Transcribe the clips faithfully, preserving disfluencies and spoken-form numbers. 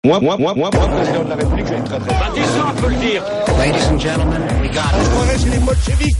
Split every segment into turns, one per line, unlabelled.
Moi, moi, moi, moi, moi, président de la République, je vais être très très...
Bah, dis ça, on peut le dire.
Ladies and gentlemen, we got it.
Je croirais chez les bolcheviks.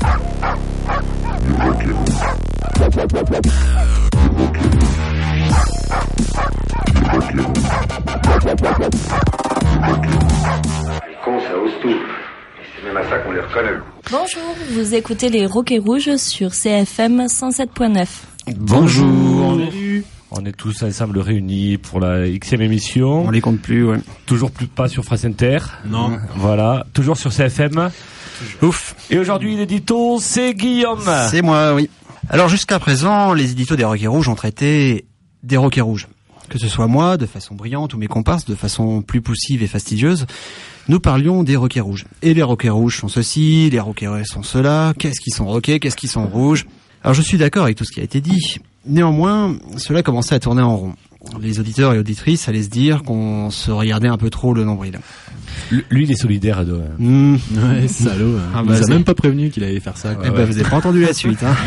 Les cons, ça ose tout. Et c'est même à ça qu'on les reconnaît.
Bonjour, vous écoutez les Roquets Rouges sur C F M cent sept point neuf.
Bonjour.
On est tous ensemble réunis pour la Xème émission.
On les compte plus, ouais.
Toujours plus pas sur France Inter.
Non.
Voilà. Toujours sur C F M.
Ouf.
Et aujourd'hui, l'édito, c'est Guillaume.
C'est moi, oui. Alors jusqu'à présent, les éditos des Roquets Rouges ont traité des Roquets Rouges. Que ce soit moi, de façon brillante, ou mes comparses, de façon plus poussive et fastidieuse, nous parlions des Roquets Rouges. Et les Roquets Rouges sont ceci, les Roquets Rouges sont cela, qu'est-ce qu'ils sont roquets, qu'est-ce qu'ils sont rouges. Alors je suis d'accord avec tout ce qui a été dit. Néanmoins, cela commençait à tourner en rond. Les auditeurs et auditrices allaient se dire qu'on se regardait un peu trop le nombril.
Lui, il est solidaire de...
Mmh.
Ouais, salaud.
Ah
il
bah
nous a
c'est...
même pas prévenu qu'il allait faire ça.
Eh bah, vous avez pas entendu la suite. Hein.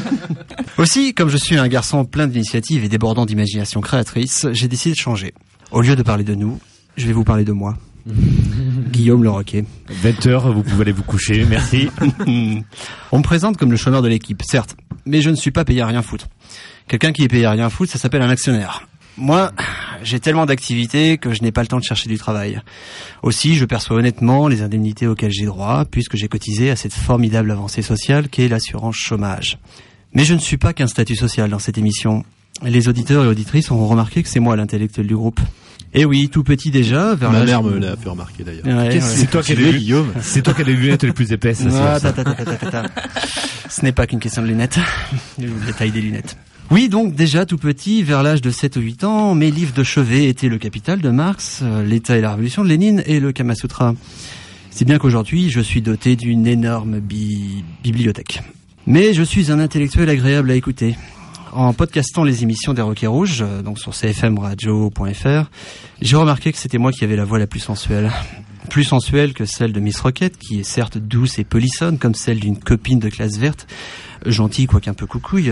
Aussi, comme je suis un garçon plein d'initiatives et débordant d'imagination créatrice, j'ai décidé de changer. Au lieu de parler de nous, je vais vous parler de moi. Guillaume le Roquet.
vingt heures, vous pouvez aller vous coucher, merci.
On me présente comme le chômeur de l'équipe, certes, mais je ne suis pas payé à rien foutre. Quelqu'un qui est payé à rien foutre, ça s'appelle un actionnaire. Moi, j'ai tellement d'activités que je n'ai pas le temps de chercher du travail. Aussi, je perçois honnêtement les indemnités auxquelles j'ai droit, puisque j'ai cotisé à cette formidable avancée sociale qu'est l'assurance chômage. Mais je ne suis pas qu'un statut social dans cette émission. Les auditeurs et auditrices auront remarqué que c'est moi l'intellectuel du groupe. Et oui, tout petit déjà, vers
Ma
la...
mère me l'a fait remarquer d'ailleurs.
Ouais, ouais.
C'est toi qui as les Guillaume. C'est toi qui as les lunettes les plus épaisses.
Non,
ça,
ta, ta, ta, ta, ta, ta. Ce n'est pas qu'une question de lunettes. La taille des lunettes. Oui, donc déjà tout petit, vers l'âge de sept ou huit ans, mes livres de chevet étaient le Capital de Marx, l'État et la Révolution de Lénine et le Kama Sutra. C'est bien qu'aujourd'hui, je suis doté d'une énorme bi- bibliothèque. Mais je suis un intellectuel agréable à écouter. En podcastant les émissions des Roquets Rouges, donc sur c f m radio point f r, j'ai remarqué que c'était moi qui avais la voix la plus sensuelle. Plus sensuelle que celle de Miss Roquette, qui est certes douce et polissonne, comme celle d'une copine de classe verte, gentille quoiqu'un peu coucouille.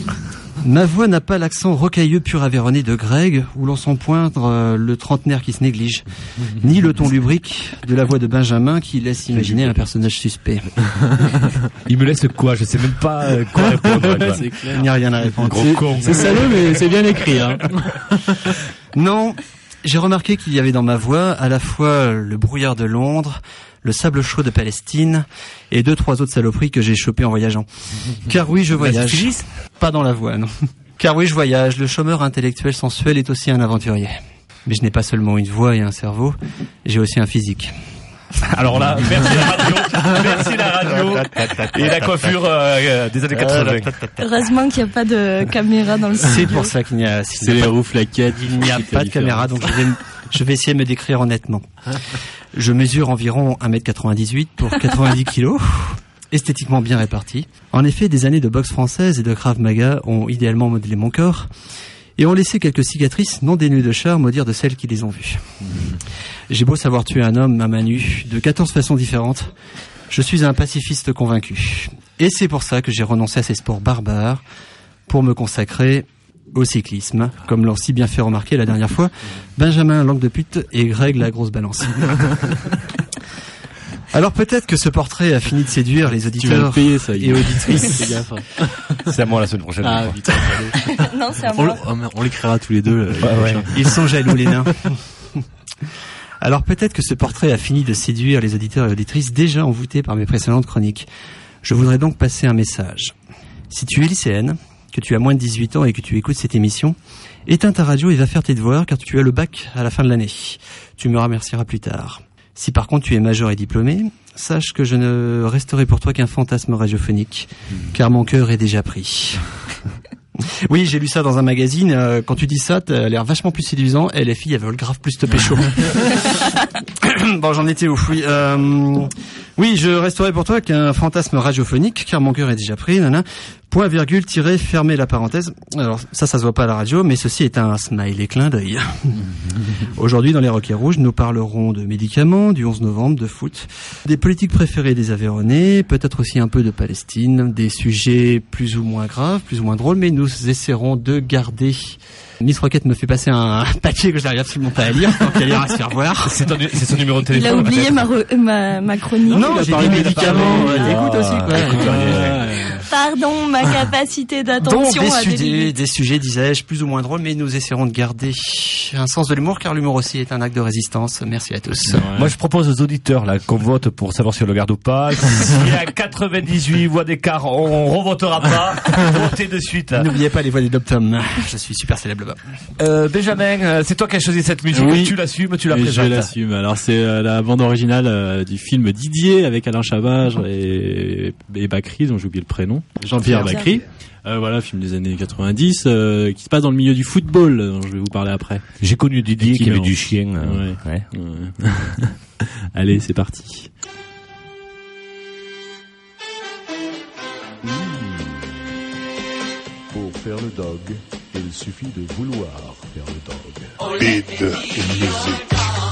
Ma voix n'a pas l'accent rocailleux pur aveyronné de Greg, où l'on sent poindre euh, le trentenaire qui se néglige, ni le ton lubrique de la voix de Benjamin qui laisse imaginer un personnage suspect.
Il me laisse quoi? Je sais même pas euh, quoi répondre. Quoi.
C'est clair.
Il n'y a rien à répondre.
Gros con.
C'est salaud, mais c'est bien écrit, hein.
Non, j'ai remarqué qu'il y avait dans ma voix à la fois le brouillard de Londres, le sable chaud de Palestine et deux, trois autres saloperies que j'ai chopées en voyageant. Car oui, je voyage. Pas dans la voix, non. Car oui, je voyage. Le chômeur intellectuel sensuel est aussi un aventurier. Mais je n'ai pas seulement une voix et un cerveau, j'ai aussi un physique.
Alors là, merci la radio, merci la radio et la coiffure euh, des années quatre-vingts.
Heureusement qu'il n'y a pas de caméra dans le studio.
C'est pour ça qu'il n'y a,
C'est les rouflaquettes.
il n'y a pas de caméra, donc je vais, je vais essayer de me décrire honnêtement. Je mesure environ un mètre quatre-vingt-dix-huit pour quatre-vingt-dix kilos, esthétiquement bien réparti. En effet, des années de boxe française et de Krav Maga ont idéalement modelé mon corps et ont laissé quelques cicatrices non dénuées de charme au dire de celles qui les ont vues. J'ai beau savoir tuer un homme à main nue de quatorze façons différentes, je suis un pacifiste convaincu. Et c'est pour ça que j'ai renoncé à ces sports barbares pour me consacrer au cyclisme, comme l'ont si bien fait remarquer la dernière fois Benjamin langue de pute et Greg la grosse balance. Alors peut-être que ce portrait a fini de séduire les auditeurs
payer, ça,
et auditrices.
Fais gaffe.
C'est à moi la semaine prochaine.
Ah, putain,
Non, c'est à
on,
moi.
on, on l'écrira tous les deux. Là,
Ouais, ouais.
Ils sont jaloux les nains. Alors peut-être que ce portrait a fini de séduire les auditeurs et auditrices déjà envoûtés par mes précédentes chroniques. Je voudrais donc passer un message. Si tu es lycéenne, que tu as moins de dix-huit ans et que tu écoutes cette émission, éteins ta radio et va faire tes devoirs car tu as le bac à la fin de l'année. Tu me remercieras plus tard. Si par contre tu es majeur et diplômé, sache que je ne resterai pour toi qu'un fantasme radiophonique, car mon cœur est déjà pris. Oui, j'ai lu ça dans un magazine. Euh, quand tu dis ça, t'as l'air vachement plus séduisant. Et les filles, elles veulent grave plus te pécho. Bon, j'en étais où? Oui, euh, Oui, je resterai pour toi avec un fantasme radiophonique, car mon cœur est déjà pris, nana. Point virgule, tiré, fermez la parenthèse. Alors, ça, ça se voit pas à la radio, mais ceci est un smiley clin d'œil. Aujourd'hui, dans les Roquets Rouges, nous parlerons de médicaments, du onze novembre, de foot, des politiques préférées des Aveyronnais, peut-être aussi un peu de Palestine, des sujets plus ou moins graves, plus ou moins drôles, mais nous essaierons de garder... Miss Roquette me fait passer un papier que je n'arrive absolument pas à lire, donc elle ira se faire voir.
C'est, ton, c'est son numéro de téléphone.
Il a oublié ma, re, ma, ma chronique.
Non, j'ai dit médicaments.
Ah,
Écoute aussi, quoi.
Ah,
Pardon, ma capacité d'attention.
Donc, des,
à
sujets,
des,
des sujets, disais-je, plus ou moins drôles, mais nous essaierons de garder un sens de l'humour, car l'humour aussi est un acte de résistance. Merci à tous.
Ouais. Moi, je propose aux auditeurs, là, qu'on vote pour savoir si on le garde ou pas. S'il y a quatre-vingt-dix-huit voix d'écart, on revotera pas. Votez de suite.
N'oubliez pas les voix des Dom-Tom. Je suis super célèbre là-bas.
Euh, Benjamin, c'est toi qui as choisi cette musique.
Oui.
Tu l'assumes, tu la
Et
présentes.
je l'assume. Alors c'est euh, la bande originale euh, du film Didier avec Alain Chabat et, et Bacri, dont j'ai oublié le prénom. Jean-Pierre
Jean-Pierre.
Bacri. Euh, voilà, film des années quatre-vingt-dix euh, qui se passe dans le milieu du football, dont je vais vous parler après.
J'ai connu Didier qui avait du chien.
Ouais.
Ouais.
Ouais. Allez, c'est parti.
Pour faire le dog, il suffit de vouloir faire le dog. Bide musique.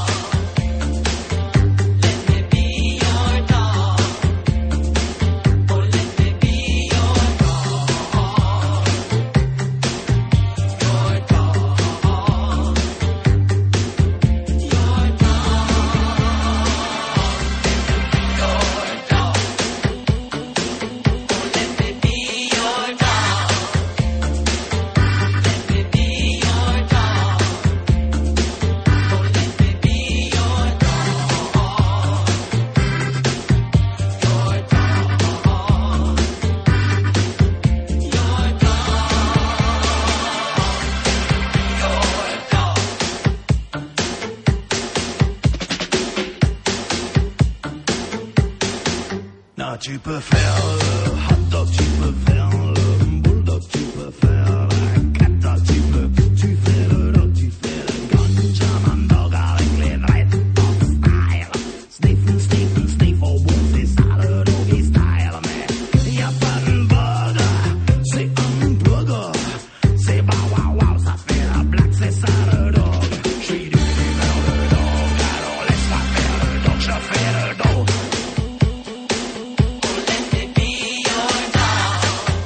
Tu peux faire le hot dog, tu peux faire le bulldog, tu peux faire la cat dog, tu peux, tu fais le dog, tu fais le ganja man dog avec les dreads en style. Sniff, sniff, sniff, oh bon, c'est ça le doggy style, mais y a pas de bug, c'est un plug, c'est bah wow wow, ça fait la blague, c'est ça le dog. J'suis du numéro de dog, alors laisse-moi faire le dog, je fais le dog.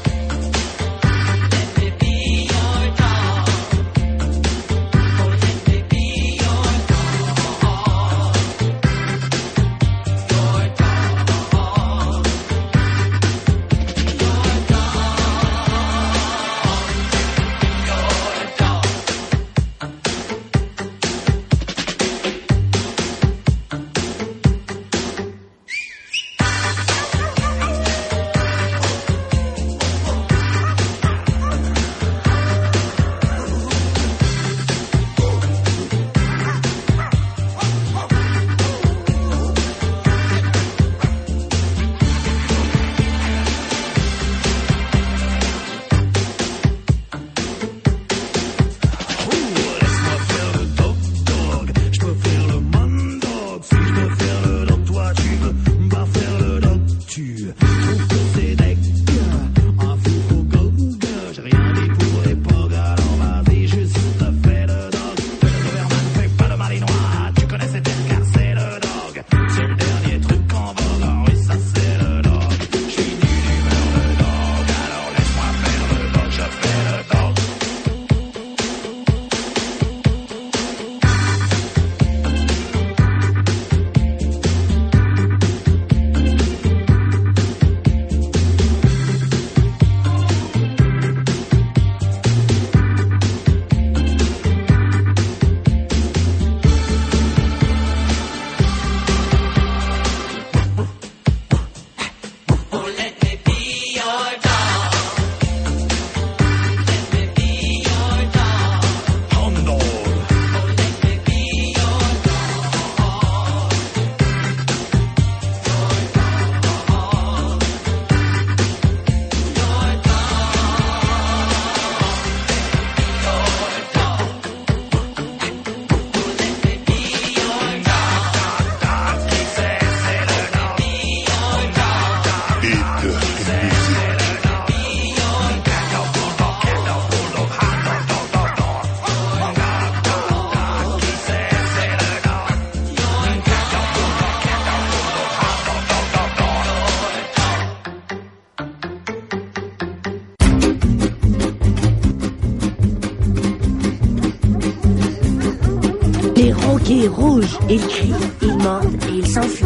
Roger est rouge. Il crie, il monte et il s'enfuit.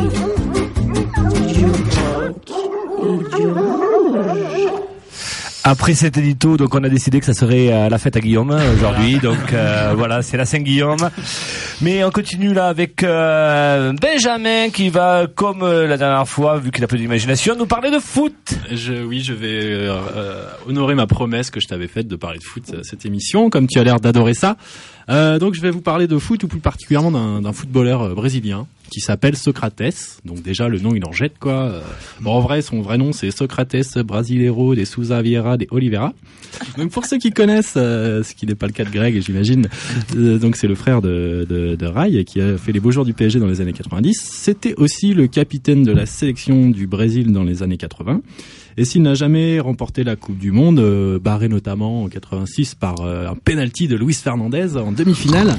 Du rock et du rouge.
Après cet édito, donc on a décidé que ça serait euh, la fête à Guillaume aujourd'hui. Donc euh, voilà, c'est la Saint-Guillaume. Mais on continue là avec euh, Benjamin qui va, comme euh, la dernière fois, vu qu'il a peu d'imagination, nous parler de foot.
Je, oui, je vais euh, euh, honorer ma promesse que je t'avais faite de parler de foot euh, cette émission, comme tu as l'air d'adorer ça. Euh, donc je vais vous parler de foot, ou plus particulièrement d'un, d'un footballeur euh, brésilien qui s'appelle Socrates. Donc déjà le nom il en jette quoi. Euh, bon en vrai son vrai nom c'est Socrates Brasileiro de Souza Vieira de Oliveira. Donc pour ceux qui connaissent, euh, ce qui n'est pas le cas de Greg j'imagine, euh, donc c'est le frère de, de, de Rai qui a fait les beaux jours du P S G dans les années quatre-vingt-dix. C'était aussi le capitaine de la sélection du Brésil dans les années quatre-vingts. Et s'il n'a jamais remporté la Coupe du Monde, euh, barré notamment en quatre-vingt-six par euh, un penalty de Luis Fernandez en demi-finale,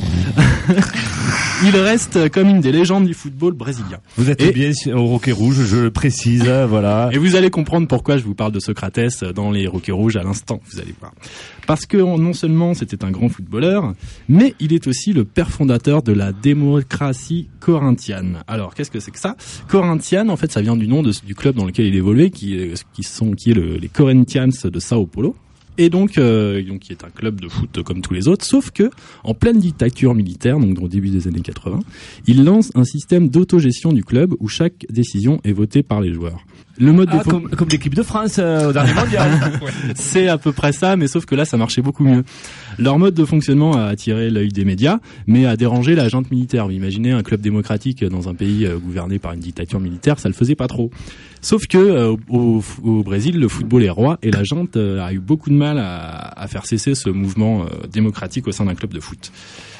il reste comme une des légendes du football brésilien.
Vous êtes et, bien au Roquet Rouge, je le précise, voilà.
Et vous allez comprendre pourquoi je vous parle de Socrates dans les Roquets Rouges à l'instant, vous allez voir. Parce que non seulement c'était un grand footballeur, mais il est aussi le père fondateur de la démocratie corinthienne. Alors, qu'est-ce que c'est que ça? Corinthians, en fait, ça vient du nom de, du club dans lequel il évoluait, qui, qui sont, qui est le, les Corinthians de Sao Paulo. Et donc, euh, donc, qui est un club de foot comme tous les autres, sauf que, en pleine dictature militaire, donc au début des années quatre-vingts, il lance un système d'autogestion du club où chaque décision est votée par les joueurs. Le mode
ah,
de fo-
comme, comme l'équipe de France euh, au dernier mondial.
C'est à peu près ça, mais sauf que là, ça marchait beaucoup mieux. Leur mode de fonctionnement a attiré l'œil des médias, mais a dérangé la junte militaire. Vous imaginez un club démocratique dans un pays euh, gouverné par une dictature militaire, ça le faisait pas trop. Sauf que euh, au, au Brésil, le football est roi et la junte euh, a eu beaucoup de mal à, à faire cesser ce mouvement euh, démocratique au sein d'un club de foot.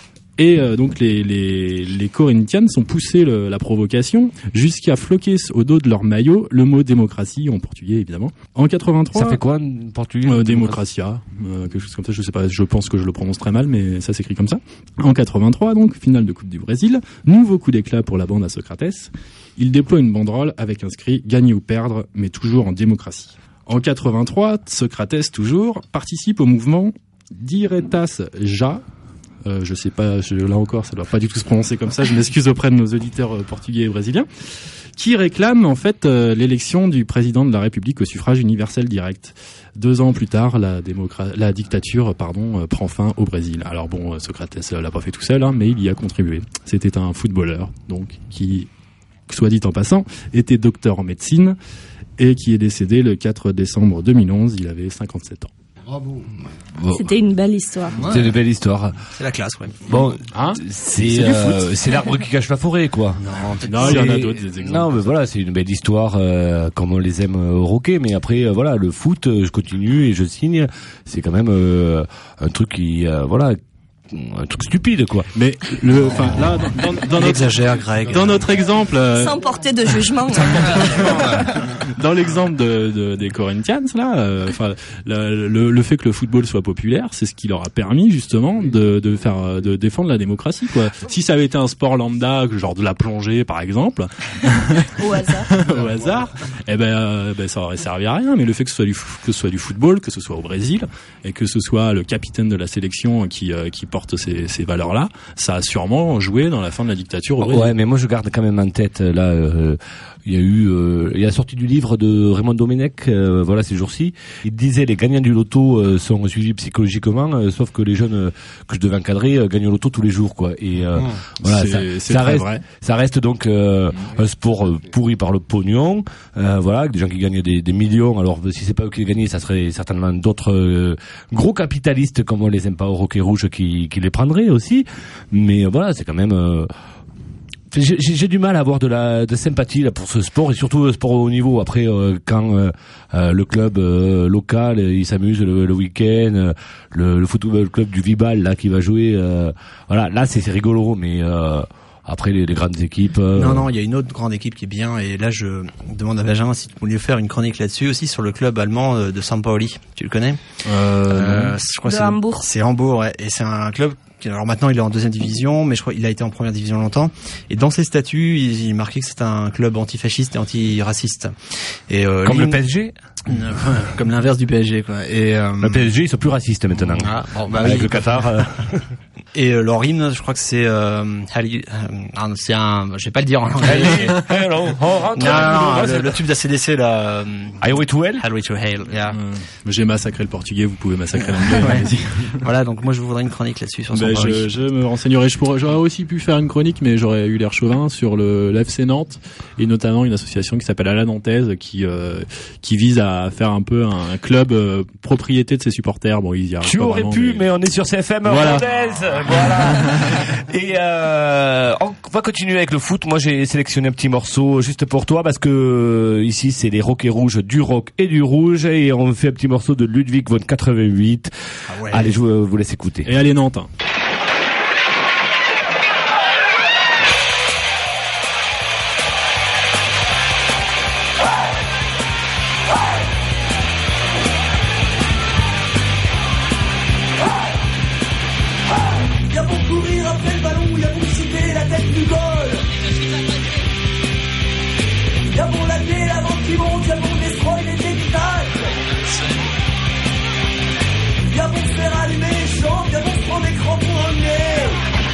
Et euh, donc les les les Corinthians ont poussé le, la provocation jusqu'à floquer au dos de leur maillot le mot démocratie en portugais évidemment. En quatre-vingt-trois.
Ça fait quoi en portugais?
euh, Démocratia, euh, quelque chose comme ça. Je sais pas. Je pense que je le prononce très mal, mais ça s'écrit comme ça. En quatre-vingt-trois, donc finale de Coupe du Brésil, nouveau coup d'éclat pour la bande à Socrates. Il déploie une banderole avec inscrit gagner ou perdre, mais toujours en démocratie. En quatre-vingt-trois, Socrates toujours participe au mouvement Diretas Já. Euh, je sais pas, je, là encore, ça doit pas du tout se prononcer comme ça. Je m'excuse auprès de nos auditeurs euh, portugais et brésiliens, qui réclament en fait euh, l'élection du président de la République au suffrage universel direct. Deux ans plus tard, la, démocra- la dictature, pardon, euh, prend fin au Brésil. Alors bon, euh, Socrates euh, l'a pas fait tout seul, hein, mais il y a contribué. C'était un footballeur, donc qui, soit dit en passant, était docteur en médecine et qui est décédé le quatre décembre deux mille onze. Il avait cinquante-sept ans.
Bravo.
Bon.
C'était une belle histoire.
Ouais. C'est une belle histoire.
C'est la classe, ouais.
Bon,
hein
c'est
c'est,
euh, c'est l'arbre qui cache la forêt, quoi.
Non, non il y en a d'autres des exemples.
Non, mais voilà, c'est une belle histoire euh, comme on les aime euh, au Roquet. Mais après, euh, voilà, le foot, euh, je continue et je signe. C'est quand même euh, un truc qui, euh, voilà. Un truc stupide, quoi.
Mais le, enfin là, dans, dans, dans notre,
exagère, Greg.
Dans notre exemple, euh,
sans porter de jugement.
dans l'exemple de, de des Corinthians, là, enfin, euh, le, le fait que le football soit populaire, c'est ce qui leur a permis justement de, de faire, de défendre la démocratie, quoi. Si ça avait été un sport lambda, genre de la plongée, par exemple,
au hasard,
au hasard, eh ben, euh, ben, ça aurait servi à rien. Mais le fait que ce soit du, que ce soit du football, que ce soit au Brésil, et que ce soit le capitaine de la sélection qui, euh, qui porte ces, ces valeurs-là, ça a sûrement joué dans la fin de la dictature au Brésil.
Ouais, mais moi je garde quand même en tête là. Euh, il y a eu, euh, il y a sorti du livre de Raymond Domenech, euh, voilà ces jours-ci. Il disait les gagnants du loto euh, sont suivis psychologiquement, euh, sauf que les jeunes euh, que je devais encadrer euh, gagnent au loto tous les jours, quoi. Et euh, mmh. voilà,
c'est,
ça,
c'est
ça
très
reste,
vrai.
ça reste donc euh, mmh. un sport euh, pourri par le pognon, euh, voilà, avec des gens qui gagnent des, des millions. Alors si c'est pas eux qui gagnent, ça serait certainement d'autres euh, gros capitalistes comme on les aime pas au Roquet Rouge qui, qui les prendraient aussi. Mais euh, voilà, c'est quand même. Euh, J'ai, j'ai du mal à avoir de la de sympathie là pour ce sport et surtout le sport au haut niveau. Après, euh, quand euh, euh, le club euh, local il s'amuse le, le week-end, euh, le, le football club du Vibal là qui va jouer, euh, voilà, là c'est, c'est rigolo. Mais euh, après les, les grandes équipes. Euh...
Non non, il y a une autre grande équipe qui est bien et là je demande à Benjamin si tu voulais faire une chronique là-dessus aussi sur le club allemand de Sampaoli. Tu le connais?
Euh,
euh je crois
de
c'est
Hambourg.
C'est Hambourg, ouais, et c'est un club. Alors maintenant il est en deuxième division, mais je crois qu'il a été en première division longtemps. Et dans ses statuts, il, il marquait que c'était un club antifasciste et antiraciste. Et euh,
comme
lui,
le P S G,
euh, comme l'inverse du P S G, quoi. Et euh,
le P S G ils sont plus racistes maintenant.
Ah, bon, bah
avec
oui.
le Qatar. Euh...
Et euh, leur hymne, je crois que c'est euh, Halli- euh, c'est un, je vais pas le dire en anglais. mais-
Hello, oh, rentre
non,
dans le
non,
boulot,
le,
c'est-
le tube d'A C D C là. euh,
Highway to Hell.
Highway to Hell, yeah.
Euh, j'ai massacré le portugais, vous pouvez massacrer l'anglais.
Ouais.
allez-y.
Voilà, donc moi je voudrais une chronique là-dessus sur son
Ben,
Paris.
je, je me renseignerai. Je pourrais, j'aurais aussi pu faire une chronique, mais j'aurais eu l'air chauvin sur le l'F C Nantes et notamment une association qui s'appelle À la Nantaise, qui euh, qui vise à faire un peu un club euh, propriété de ses supporters. Bon, ils y arrivent
Tu
pas
aurais
vraiment,
pu, mais... on est sur C F M
Voilà.
Nantaise. Voilà. Et euh, on va continuer avec le foot. Moi, j'ai sélectionné un petit morceau juste pour toi parce que euh, ici, c'est les Rockets Rouges, du rock et du rouge, et on fait un petit morceau de Ludwig von quatre-vingt-huit.
Ah ouais.
Allez, je vous, vous laisse écouter.
Et allez Nantes. Hein.
Y'a beau courir après le ballon, y'a beau citer la tête du goal. Y'a beau laver l'avant qui monte, y'a beau destroy les détails. Y'a beau se faire allumer les jambes, y'a beau se prendre l'écran pour un nez.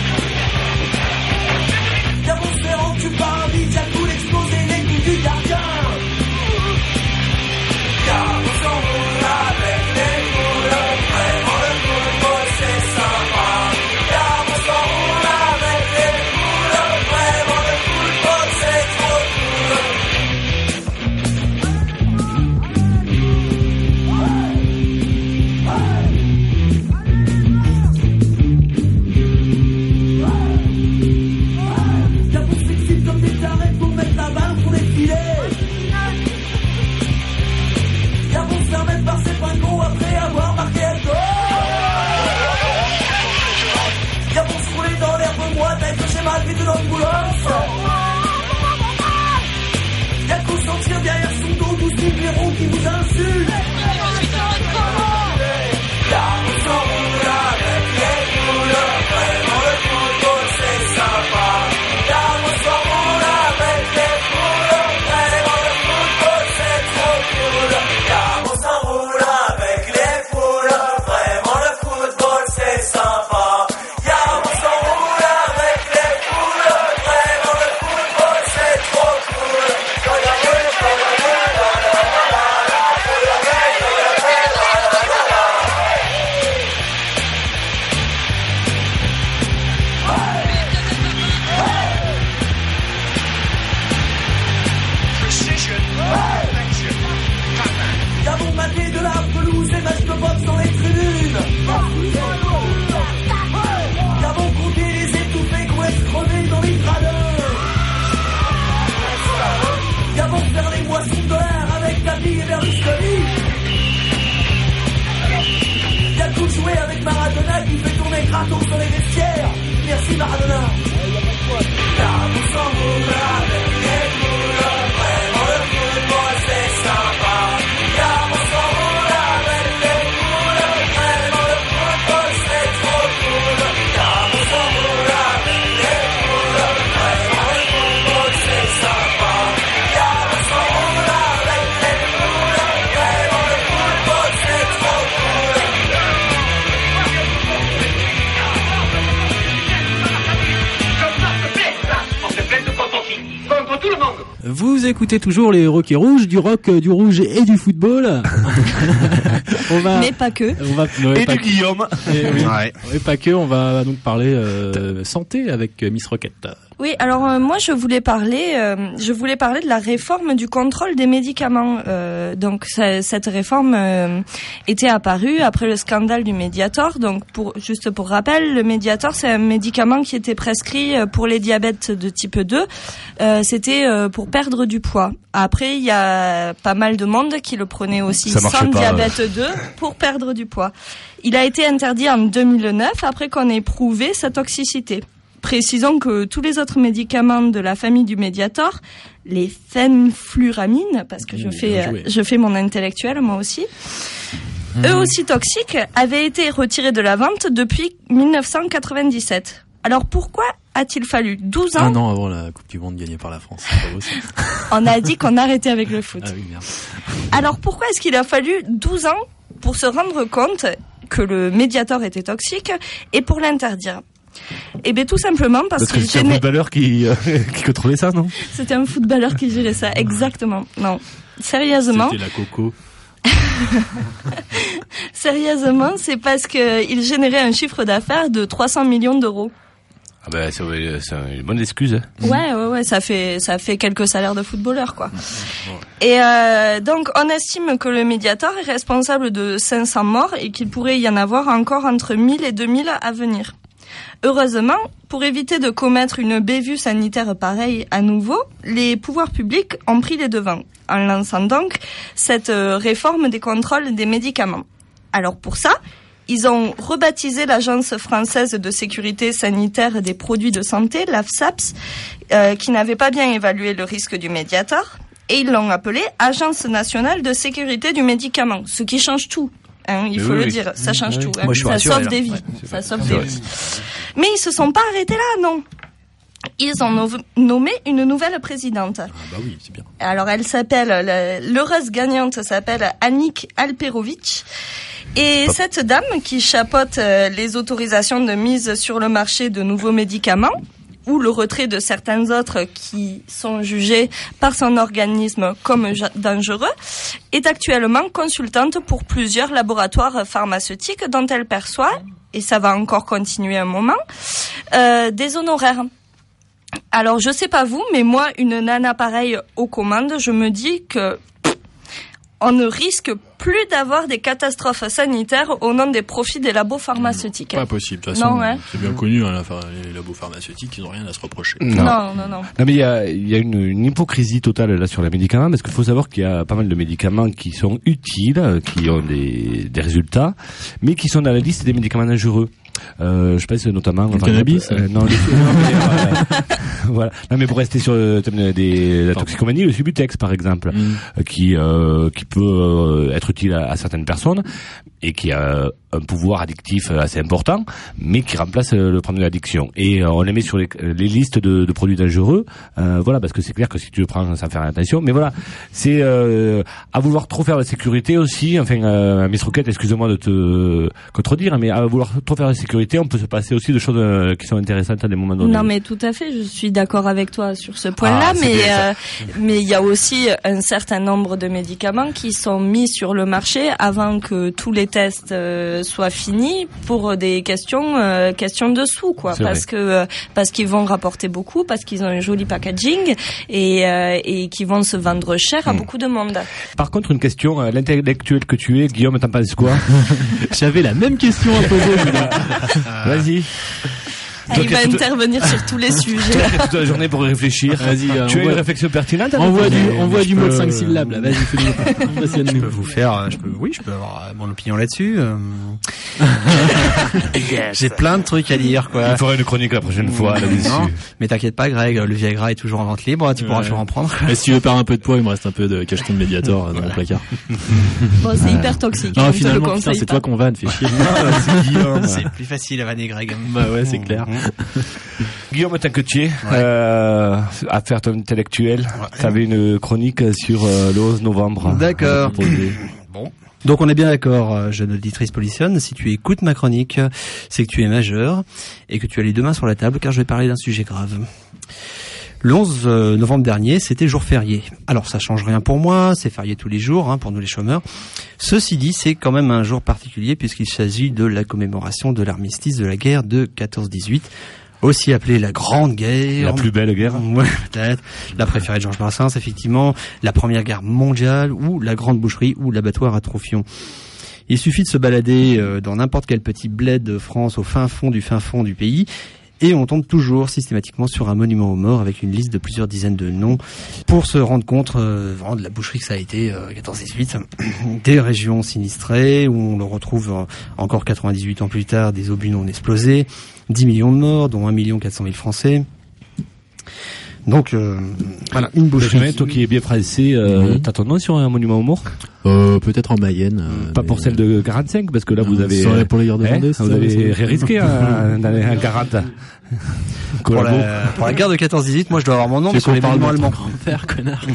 Y'a beau se faire enculer par un vide, y'a beau exploser les coups du gardien. Y'a beau s'enrouler avec les couleurs, vraiment le football c'est sympa. Y'a beau s'enrouler avec les couleurs, vraiment le football c'est trop cool. Y'a beau s'exciter comme des tarés pour mettre la balle pour les filets. Y'a beau se faire mettre par ses pingos après avoir marqué un goal. Y'a beau se rouler dans l'herbe moite avec le schéma vide dans le boulot. Y'a beau sentir derrière son dos tous ces blaireaux qui vous insultent. Y'a beau s'enrouler avec les couleurs, vraiment le football c'est sympa. Y'a beau s'enrouler avec les couleurs, vraiment le football c'est trop cool. Y'a beau s'enrouler avec les couleurs, vraiment le football c'est sympa. Y'a beau s'enrouler avec les couleurs, vraiment le football c'est trop cool. Y'a beau mater de la pelouse et match de boxe dans les tribunes. Y'a beau compter les étouffés qu'on laisse crever dans les gradins. Y'a beau faire les moissons de l'air avec ta bille et Berlusconi. Y'a tout jouer avec Maradona qui fait tourner gratos sur les vestiaires. Merci Maradona. Y'a beau s'enrouler avec les couleurs, vraiment le football c'est sympa. Y'a beau s'enrouler avec les couleurs, vraiment le football c'est trop cool. Y'a beau s'enrouler avec les couleurs, vraiment le football c'est sympa. Y'a beau s'enrouler avec les couleurs, vraiment le football c'est trop cool.
Vous écoutez toujours les Rockets Rouges, du rock, euh, du rouge et du football. on va,
Mais pas que.
on va, ouais,
Et
pas
du
que-
Guillaume.
et oui.
Ouais.
Et pas que, on va donc parler euh, santé avec euh, Miss Rocket.
Oui, alors euh, moi je voulais parler, euh, je voulais parler de la réforme du contrôle des médicaments. Euh, donc ça- cette réforme euh, était apparue après le scandale du Mediator. Donc pour juste pour rappel, le Mediator c'est un médicament qui était prescrit euh, pour les diabètes de type deux. Euh, C'était euh, pour perdre du poids. Après il y a pas mal de monde qui le prenait aussi
Ça marchait
sans
pas,
diabète deux pour perdre du poids. Il a été interdit en deux mille neuf après qu'on ait prouvé sa toxicité. Précisons que tous les autres médicaments de la famille du Mediator, les fenfluramines, parce que je
Mmh,
fais,
bien
euh,
joué.
je fais mon intellectuel moi aussi, eux aussi toxiques, avaient été retirés de la vente depuis mille neuf cent quatre-vingt-dix-sept. Alors pourquoi a-t-il fallu douze ans?
Un an avant la Coupe du Monde gagnée par la France. C'est pas beau, ça.
On a dit qu'on arrêtait avec le foot.
Ah oui, merde.
Alors pourquoi est-ce qu'il a fallu douze ans pour se rendre compte que le Mediator était toxique et pour l'interdire? Eh bien, tout simplement parce,
Parce que
qu'il
c'est un
génère...
footballeur qui, euh, qui contrôlait ça, non?
C'était un footballeur qui gérait ça, exactement. Non, sérieusement.
C'était la coco.
Sérieusement, c'est parce que il générait un chiffre d'affaires de trois cents millions d'euros.
Ah ben, c'est, c'est une bonne excuse. Hein.
Ouais, ouais, ouais, ça fait, ça fait quelques salaires de footballeurs, quoi. Et euh, donc, on estime que le Mediator est responsable de cinq cents morts et qu'il pourrait y en avoir encore entre mille et deux mille à venir. Heureusement, pour éviter de commettre une bévue sanitaire pareille à nouveau, les pouvoirs publics ont pris les devants, en lançant donc cette euh, réforme des contrôles des médicaments. Alors pour ça, ils ont rebaptisé l'Agence française de sécurité sanitaire des produits de santé, l'AFSAPS, euh, qui n'avait pas bien évalué le risque du Mediator, et ils l'ont appelée Agence nationale de sécurité du médicament, ce qui change tout. Hein, il
oui,
faut
oui.
le dire, ça change
oui.
tout. Hein.
Moi, je suis
ça
rassuré,
sauve
là.
des vies.
Ouais,
ça sauve
c'est
des
vrai.
vies. Mais ils se sont pas arrêtés là, non. Ils ont no- nommé une nouvelle présidente.
Ah bah oui, c'est bien.
Alors elle s'appelle, le- l'heureuse gagnante s'appelle Annick Alperovitch. Et cette dame qui chapeaute euh, les autorisations de mise sur le marché de nouveaux médicaments, ou le retrait de certains autres qui sont jugés par son organisme comme ja- dangereux, est actuellement consultante pour plusieurs laboratoires pharmaceutiques dont elle perçoit, et ça va encore continuer un moment, euh, des honoraires. Alors je sais pas vous, mais moi, une nana pareille aux commandes, je me dis que pff, on ne risque plus d'avoir des catastrophes sanitaires au nom des profits des labos pharmaceutiques.
Pas possible. De toute façon,
Non, ouais.
c'est bien connu, hein, la- les labos pharmaceutiques, ils n'ont rien à se reprocher.
Non, non, non.
Non mais il y a, il y a une, une hypocrisie totale là sur les médicaments, parce qu'il faut savoir qu'il y a pas mal de médicaments qui sont utiles, qui ont des, des résultats, mais qui sont dans la liste des médicaments dangereux. Euh, je pense notamment
Le
par
cannabis,
exemple, euh, non, les, non, mais, euh, voilà. Non mais pour rester sur le thème des la toxicomanie, le Subutex par exemple,
Mm.
euh, qui euh, qui peut euh, être utile à, à certaines personnes et qui a un pouvoir addictif assez important, mais qui remplace euh, le problème de l'addiction. Et euh, on les met sur les, les listes de, de produits dangereux, euh, voilà, parce que c'est clair que si tu le prends sans faire attention, mais voilà, c'est euh, à vouloir trop faire la sécurité aussi. Enfin, euh, Miss Roquette, excuse-moi de te contredire, mais à vouloir trop faire la sécurité, on peut se passer aussi de choses euh, qui sont intéressantes à des moments donnés.
Non, mais tout à fait, je suis d'accord avec toi sur ce point-là,
Ah, c'est
mais
bien ça.
euh, mais il y a aussi un certain nombre de médicaments qui sont mis sur le marché avant que tous les tests euh, soient finis pour des questions euh, questions de sous, quoi,
C'est
parce
vrai.
que euh, parce qu'ils vont rapporter beaucoup, parce qu'ils ont un joli packaging et euh, et qui vont se vendre cher à
Hmm.
beaucoup de monde.
Par contre, une question, euh, l'intellectuel que tu es, Guillaume, t'en penses quoi?
J'avais la même question à poser, Julien.
Vas-y.
Ah, il va intervenir sur tous les sujets.
Toute la journée pour réfléchir.
Vas-y, euh,
Tu as
envoie-
une réflexion pertinente?
Envoie du, envoie
je
du mot de
peux-
cinq syllabes, là. Vas-y, fais-nous.
Je peux vous faire, euh, je peux, oui, je peux avoir euh, mon opinion là-dessus. euh. J'ai plein de trucs à dire, quoi.
Il faudra une chronique la prochaine fois là-dessus.
Non, mais t'inquiète pas, Greg, le Viagra est toujours en vente libre, tu pourras
Ouais.
toujours en prendre.
Mais si tu veux perdre un peu de poids, il me reste un peu de cacheton de Mediator euh, dans mon placard.
Bon, c'est hyper toxique.
Non,
on te le
finalement, putain,
conseille
c'est
pas.
toi qu'on vanne, fais chier.
C'est Guillaume. C'est plus facile à vanner, Greg.
Bah ouais, c'est clair.
Guillaume, tant que tu es, euh, à faire ton intellectuel, t'avais une chronique sur euh, le onze novembre.
D'accord.
à proposer.
Bon. Donc on est bien d'accord, euh, jeune auditrice politionne, si tu écoutes ma chronique, c'est que tu es majeur et que tu as les deux mains sur la table car je vais parler d'un sujet grave. Le onze novembre dernier, c'était jour férié. Alors ça change rien pour moi, c'est férié tous les jours hein, pour nous les chômeurs. Ceci dit, c'est quand même un jour particulier puisqu'il s'agit de la commémoration de l'armistice de la guerre de quatorze dix-huit, aussi appelée la Grande Guerre.
La plus belle guerre.
Ouais, peut-être. La préférée de Georges Brassens, effectivement. La Première Guerre mondiale ou la Grande Boucherie ou l'abattoir à Trophion. Il suffit de se balader euh, dans n'importe quel petit bled de France au fin fond du fin fond du pays et on tombe toujours systématiquement sur un monument aux morts avec une liste de plusieurs dizaines de noms pour se rendre compte euh, vraiment de la boucherie que ça a été euh, quatorze dix-huit, des régions sinistrées où on le retrouve euh, encore quatre-vingt-dix-huit ans plus tard, des obus non explosés, dix millions de morts dont un million quatre cent mille Français. Donc euh, voilà, une boucherie.
Benjamin, toi qui es bien français, euh,
Mhm.
t'as ton nom sur un monument aux morts?
Euh, peut-être en Mayenne. Euh,
Pas
mais...
pour celle de quarante-cinq, parce que là, vous avez...
Ça aurait pour les guerres de
hein,
Vendée,
vous
ça,
avez
ça.
risqué un, un quarante.
Pour la, pour la guerre de quatorze dix-huit, moi je dois avoir mon nom, mais
C'est
sur les
qu'on parle
monuments
de ton
allemands.
grand-père, connard.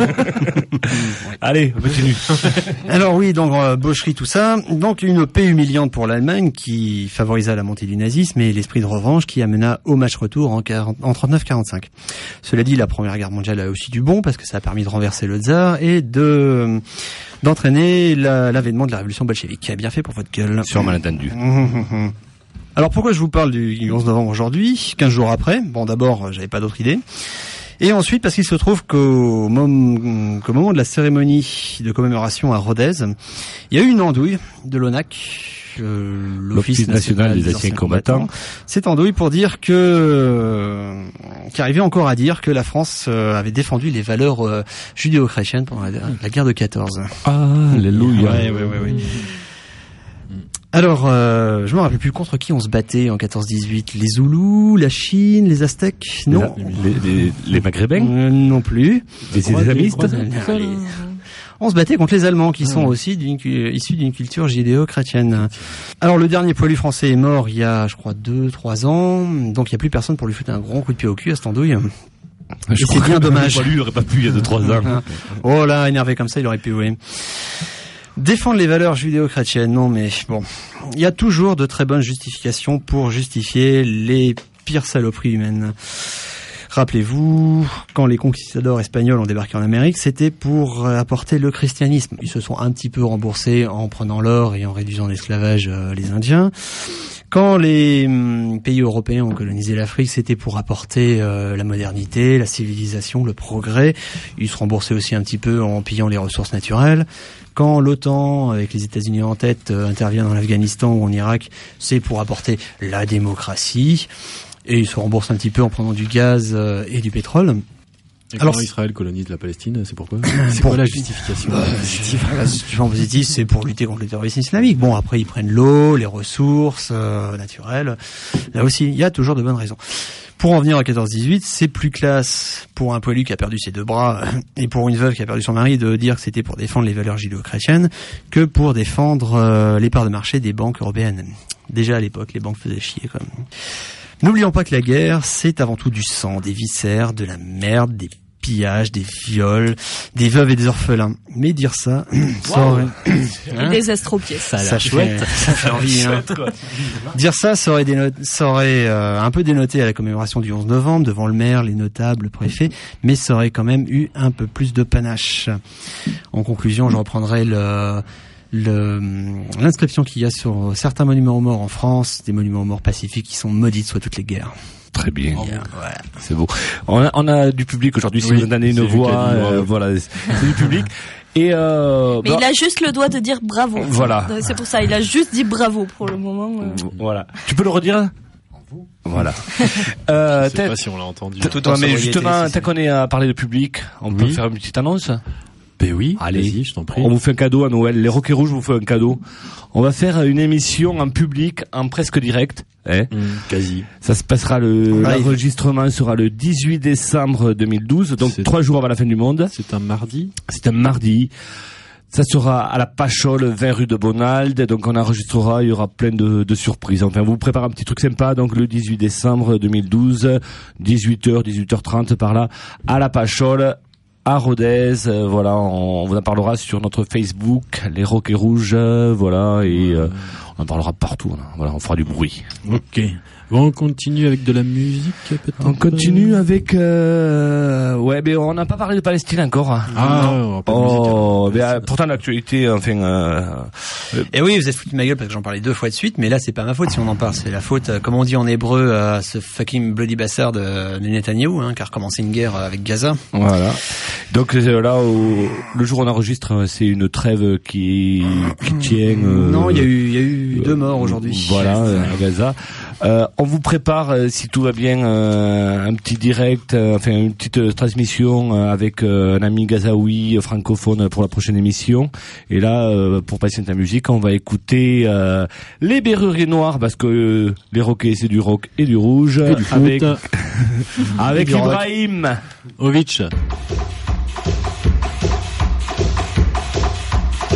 Allez, on continue.
Alors oui, donc euh, Boscherie, tout ça. Donc une paix humiliante pour l'Allemagne qui favorisa la montée du nazisme et l'esprit de revanche qui amena au match retour en, quarante, en trente-neuf quarante-cinq. Cela dit, la Première Guerre mondiale a aussi du bon parce que ça a permis de renverser le tsar et de d'entraîner la, l'avènement de la révolution bolchevique. Bien fait pour votre gueule.
Sur malentendu.
Alors pourquoi je vous parle du onze novembre aujourd'hui, quinze jours après? Bon, d'abord, j'avais pas d'autre idée. Et ensuite, parce qu'il se trouve qu'au moment, qu'au moment de la cérémonie de commémoration à Rodez, il y a eu une andouille de l'O N A C, euh, l'Office national des anciens combattants. Cette andouille pour dire que, euh, qui arrivait encore à dire que la France euh, avait défendu les valeurs euh, judéo-chrétiennes pendant la, la guerre de quatorze.
Ah, alléluia.
Ouais, ouais, ouais, ouais. Alors, euh, je me rappelle plus contre qui on se battait en quatorze dix-huit. Les Zoulous, la Chine, les Aztèques, non.
Les, les, les Maghrébins
euh, non plus.
Les islamistes
On se battait contre les Allemands qui sont aussi d'une, issus d'une culture judéo-chrétienne. Alors le dernier poilu français est mort il y a, je crois, deux, trois ans. Donc il n'y a plus personne pour lui foutre un grand coup de pied au cul à cette andouille.
Je
Et c'est bien dommage.
Lui, il aurait pas pu il y a deux, trois ans.
Oh là, énervé comme ça, il aurait pu, oui. Défendre les valeurs judéo-chrétiennes, non mais bon, il y a toujours de très bonnes justifications pour justifier les pires saloperies humaines. Rappelez-vous, quand les conquistadors espagnols ont débarqué en Amérique, c'était pour apporter le christianisme. Ils se sont un petit peu remboursés en prenant l'or et en réduisant l'esclavage euh, les Indiens. Quand les hum, pays européens ont colonisé l'Afrique, c'était pour apporter euh, la modernité, la civilisation, le progrès. Ils se remboursaient aussi un petit peu en pillant les ressources naturelles. Quand l'OTAN, avec les États-Unis en tête, euh, intervient dans l'Afghanistan ou en Irak, c'est pour apporter la démocratie. Et ils se remboursent un petit peu en prenant du gaz euh, et du pétrole.
Et
Alors,
quand Israël colonise la Palestine, c'est pourquoi? C'est
pour
quoi la justification
bah, positive. La justification positive, c'est pour lutter contre le terrorisme islamique. Bon, après, ils prennent l'eau, les ressources euh, naturelles. Là aussi, il y a toujours de bonnes raisons. Pour en venir à quatorze dix-huit, c'est plus classe pour un poilu qui a perdu ses deux bras et pour une veuve qui a perdu son mari de dire que c'était pour défendre les valeurs judéo-chrétiennes que pour défendre euh, les parts de marché des banques européennes. Déjà à l'époque, les banques faisaient chier quand même. N'oublions pas que la guerre, c'est avant tout du sang, des viscères, de la merde, des pillages, des viols, des veuves et des orphelins. Mais dire ça, ça aurait...
Et des estropiés.
Ça, ça chouette, ça fait envie. Hein. Dire ça, ça aurait, dénoté, ça aurait euh, un peu dénoté à la commémoration du onze novembre devant le maire, les notables, le préfet, mais ça aurait quand même eu un peu plus de panache. En conclusion, je reprendrai le... Le, l'inscription qu'il y a sur certains monuments aux morts en France, des monuments aux morts pacifiques qui sont maudits soit toutes les guerres.
Très bien.
Oh, ouais.
C'est beau. On a, on a du public aujourd'hui. Si
oui,
vous nous donnez une voix, euh, voilà, c'est du public. Et euh,
Mais bah, il a juste le droit de dire bravo.
Voilà.
C'est pour ça, il a juste dit bravo pour le moment. Euh.
Voilà. Tu peux le redire? Voilà.
euh, Je sais pas si on l'a entendu.
Tout en mais justement, tant qu'on est à parler de public, on oui. peut faire une petite annonce.
Ben oui,
allez,
je t'en prie.
On vous fait un cadeau à Noël. Les Roquets Rouges vous font un cadeau. On va faire une émission en public, en presque direct. Eh
mmh, quasi.
Ça se passera le, l'enregistrement sera le dix-huit décembre deux mille douze, donc c'est trois jours avant la fin du monde.
C'est un mardi.
C'est un mardi. Ça sera à la Pachole, vingt rue de Bonald. Donc on enregistrera, il y aura plein de, de surprises. Enfin, vous préparez un petit truc sympa. Donc le dix-huit décembre deux mille douze, dix-huit heures, dix-huit heures trente par là, à la Pachole. À Rodez, euh, voilà, on, on vous en parlera sur notre Facebook, les Roquets Rouges, euh, voilà, et euh, on en parlera partout. Là. Voilà, on fera du bruit.
Ok. Bon, on continue avec de la musique, peut-être.
On continue avec, euh, ouais, mais on n'a pas parlé de Palestine encore.
Ah, non. Pas de
oh,
musique,
mais, euh, pourtant l'actualité, enfin. Euh,
euh, et oui, vous êtes foutu de ma gueule parce que j'en parlais deux fois de suite, mais là c'est pas ma faute si on en parle, c'est la faute, euh, comme on dit en hébreu, à euh, ce fucking bloody bastard de, de Netanyahou, hein, qui a recommencé une guerre avec Gaza.
Voilà. Donc euh, là, au, le jour où on enregistre, c'est une trêve qui, qui tient. Euh,
non, il y a eu, il y a eu deux morts aujourd'hui.
Voilà, à Gaza. Euh, on vous prépare, euh, si tout va bien, euh, un petit direct, euh, enfin une petite euh, transmission euh, avec euh, un ami gazaoui euh, francophone pour la prochaine émission. Et là, euh, pour passer de la musique, on va écouter euh, les Berruriers Noirs, parce que euh, les Roquets c'est du rock et du rouge,
et du
avec
foot.
avec Ibrahim
Ovitch.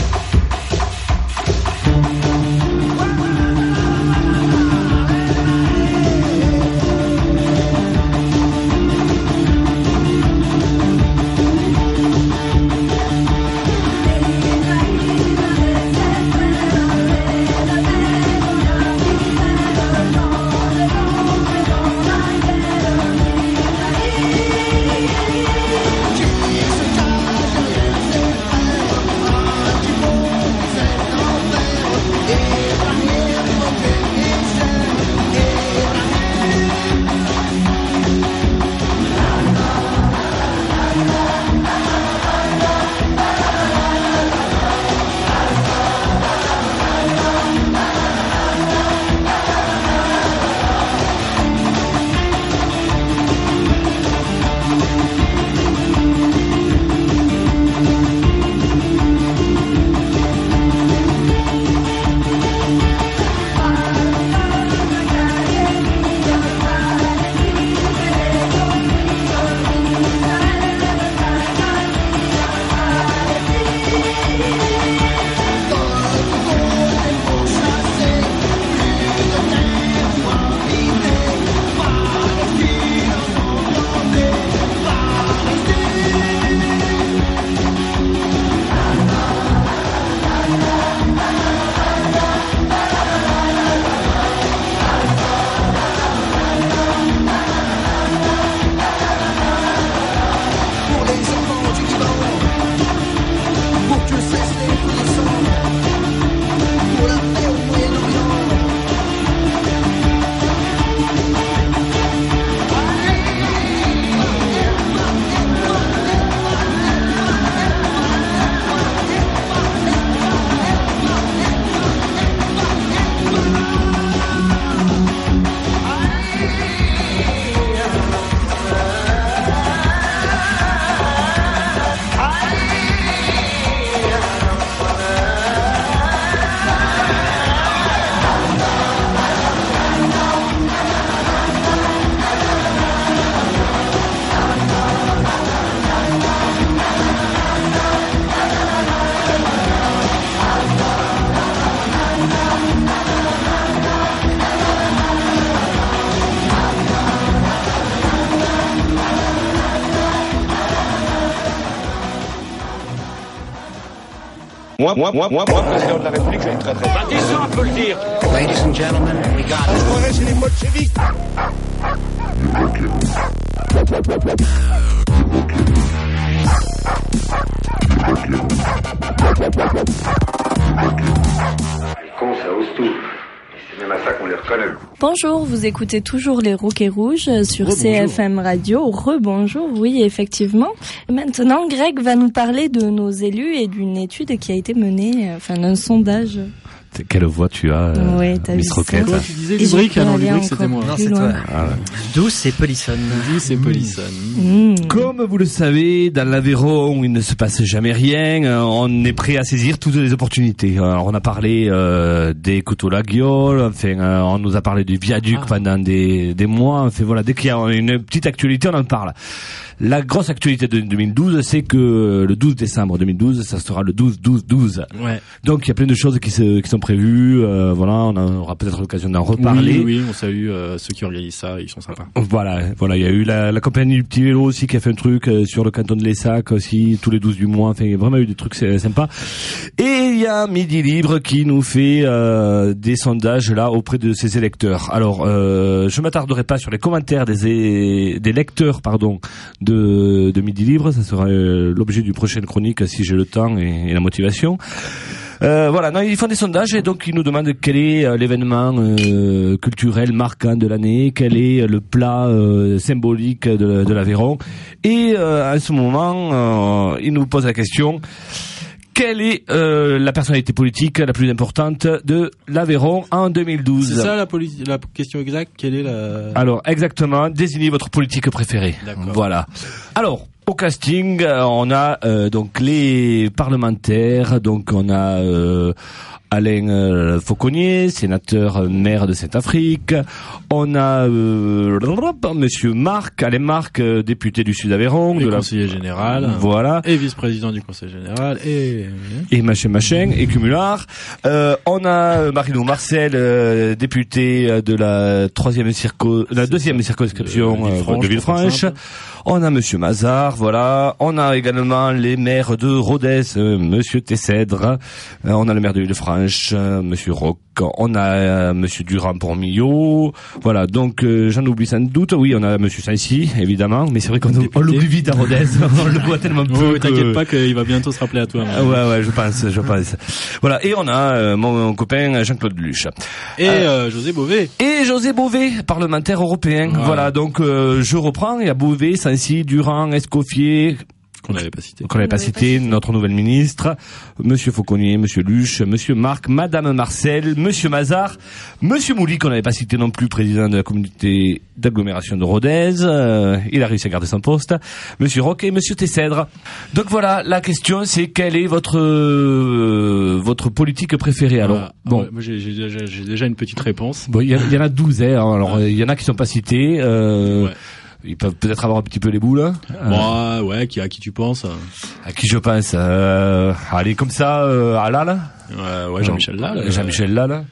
Moi, moi, moi, moi, moi, président de la République, je vais être très très.
Bah, disons, on peut le dire. Ladies and gentlemen, we got it.
Je croirais chez les bolcheviks.
Les cons, ça ose tout. Et c'est même à ça qu'on les reconnaît.
Bonjour, vous écoutez toujours les Roquets Rouges sur
Rebonjour.
C F M Radio. Rebonjour, oui, effectivement. Maintenant, Greg va nous parler de nos élus et d'une étude qui a été menée, enfin d'un sondage.
Quelle voix tu as, euh,
Ouais, t'as
Miss
vu
Roquette.
ça.
Tu disais
Et
Lubrique,
j'ai pu
alors
aller
Lubrique c'était
encore
moi.
Non,
plus
c'est
loin.
toi.
Ah ouais.
Douce et Polisson.
Douce et Polisson.
Mmh.
Comme vous le savez, dans l'Aveyron, il ne se passe jamais rien. Euh, On est prêt à saisir toutes les opportunités. Alors, on a parlé euh, des couteaux la guiole. Enfin, euh, on nous a parlé du viaduc
Ah.
pendant des, des mois. Enfin, voilà, dès qu'il y a une petite actualité, on en parle. La grosse actualité de deux mille douze, c'est que le douze décembre deux mille douze, ça sera le douze douze douze.
Ouais.
Donc, il y a plein de choses qui, se, qui sont prévues. Euh, voilà, on aura peut-être l'occasion d'en reparler.
Oui, oui, on salue euh, ceux qui organisent ça, ils sont sympas.
Voilà, voilà, il y a eu la, la compagnie du petit vélo aussi qui a fait un truc euh, sur le canton de Lessac aussi, tous les douze du mois. Enfin, il y a vraiment eu des trucs c'est- sympas. Et il y a Midi Libre qui nous fait euh, des sondages là auprès de ses électeurs. Alors, euh, je m'attarderai pas sur les commentaires des é- des lecteurs, pardon, de de Midi Libre. Ça sera euh, l'objet du prochaine chronique si j'ai le temps et, et la motivation. Euh, voilà, non, ils font des sondages et donc ils nous demandent quel est euh, l'événement euh, culturel marquant de l'année, quel est le plat euh, symbolique de, de l'Aveyron. Et euh, en ce moment, euh, ils nous posent la question: quelle est euh, la personnalité politique la plus importante de l'Aveyron en deux mille douze?
C'est ça la, poli- la question exacte? Quelle est la...
Alors exactement, désignez votre politique préférée.
D'accord.
Voilà. Alors au casting, euh, on a euh, donc les parlementaires, donc on a euh, Alain euh, Fauconnier, sénateur euh, maire de Saint-Afrique. On a euh, Monsieur Marc, Alain Marc, euh, député du Sud-Aveyron,
Et
de la
conseiller général.
voilà.
Et vice-président du conseil général. Et...
Et machin machin et cumulard. Euh, on a Marino Marcel, euh, député de la troisième circo, la deuxième circonscription
de Villefranche,
euh, de Villefranche.
pour faire
On a Monsieur Mazard, voilà. On a également les maires de Rodez, euh, Monsieur Tessèdre. Euh, on a le maire de Villefranche, euh, Monsieur Roch. On a euh, Monsieur Durand pour Millau. Voilà, donc euh, j'en oublie sans doute. Oui, on a Monsieur Sancy, évidemment. Mais c'est vrai qu'on
Député.
on l'oublie vite à Rodez. On le voit tellement peu.
Oh,
que-
t'inquiète pas qu'il va bientôt se rappeler à toi.
Ah ouais, ouais, je pense, je pense. Voilà, et on a euh, mon, mon copain Jean-Claude Luche.
Et euh, José Bové.
Et José Bové, parlementaire européen.
Voilà.
Voilà, donc euh, je reprends. Il y a Bové, Sancy, Durand, Escoffier,
Qu'on n'avait pas cité.
qu'on n'avait pas cité, notre nouvelle ministre, Monsieur Fauconnier, Monsieur Luche, Monsieur Marc, Madame Marcel, Monsieur Mazard, Monsieur Mouly, qu'on n'avait pas cité non plus, président de la communauté d'agglomération de Rodez, euh, il a réussi à garder son poste, Monsieur Roch et Monsieur Tessèdre. Donc voilà, la question c'est quelle est votre euh, votre politique préférée? Alors
Ah,
bon.
ouais, moi j'ai, j'ai, j'ai, j'ai déjà une petite réponse.
Bon, il y, a- il y en a douze, hein. Alors il y en a qui sont pas cités. Euh,
Ouais.
Ils peuvent peut-être avoir un petit peu les boules. Hein.
Bon, ouais, qui, à qui tu penses?
À qui je pense euh, Allez, comme ça, euh, à Lal.
Ouais, ouais, Jean-Michel Lal.
Jean-Michel Lal.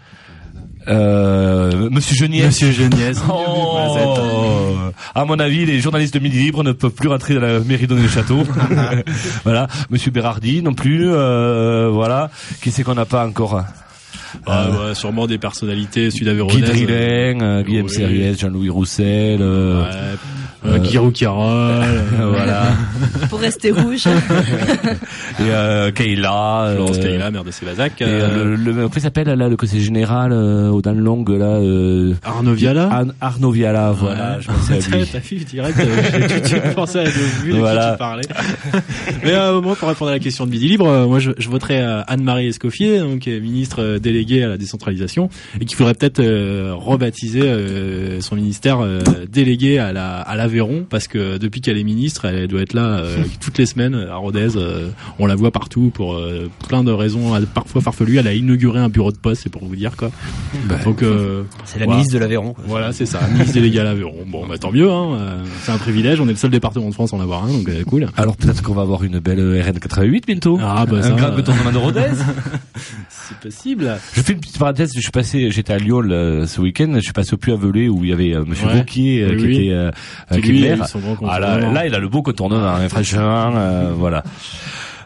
Euh, Monsieur Geniez.
Monsieur Geniez.
Oh, à mon avis, les journalistes de Midi Libre ne peuvent plus rentrer dans la mairie de Neuchâteau. Voilà. Monsieur Bérardi non plus. Euh, voilà. Qui c'est qu'on n'a pas encore?
Ah, ouais, sûrement des personnalités sud-aveyronaises.
Guy Drilling, euh, Guillaume
Oui.
Sériès, Jean-Louis Roussel. Euh,
Ouais. Euh, Guirou Carole.
voilà.
Pour rester rouge.
Et euh, Kayla.
Florence
euh,
Kayla, maire de Sévazac.
Et
Euh,
euh, le, le, comment il s'appelle là, le conseiller général euh, aux dents longues là euh,
Arnaud Viala.
Ar- Arnaud Viala, voilà,
Ouais.
je pensais à lui.
T'as vu direct, euh, j'ai tout de suite pensé à deux vues de
Voilà.
qui tu parlais. Mais euh, moi, pour répondre à la question de Midi Libre, euh, moi je, je voterais à Anne-Marie Escoffier, donc, qui est ministre euh, déléguée à la décentralisation, et qu'il faudrait peut-être euh, rebaptiser euh, son ministère euh, délégué à la à l'Aveyron, parce que depuis qu'elle est ministre, elle doit être là euh, toutes les semaines à Rodez. Euh, on la voit partout pour euh, plein de raisons, euh, parfois farfelues. Elle a inauguré un bureau de poste, c'est pour vous dire quoi. Donc euh,
C'est la
voilà.
ministre de l'Aveyron. quoi.
Voilà, c'est ça, ministre délégué à l'Aveyron. Bon, bah tant mieux, hein. euh, c'est un privilège. On est le seul département de France à en avoir un, donc euh, cool.
Alors peut-être qu'on va avoir une belle R N quatre-vingt-huit bientôt.
Ah, bah,
un
ça,
grand
euh,
tournement de Rodez.
C'est possible.
Je fais une petite parenthèse. Je suis passé, j'étais à Lyon là, ce week-end. Je suis passé au Puy-Avelais où il y avait euh, Monsieur
Ouais.
Wauquiez euh,
Oui,
qui
oui.
était euh,
Qui,
qui est
lui,
maire.
a eu son grand
Ah, là,
contournement.
là, il a le beau contournement, hein, franchement. euh, voilà.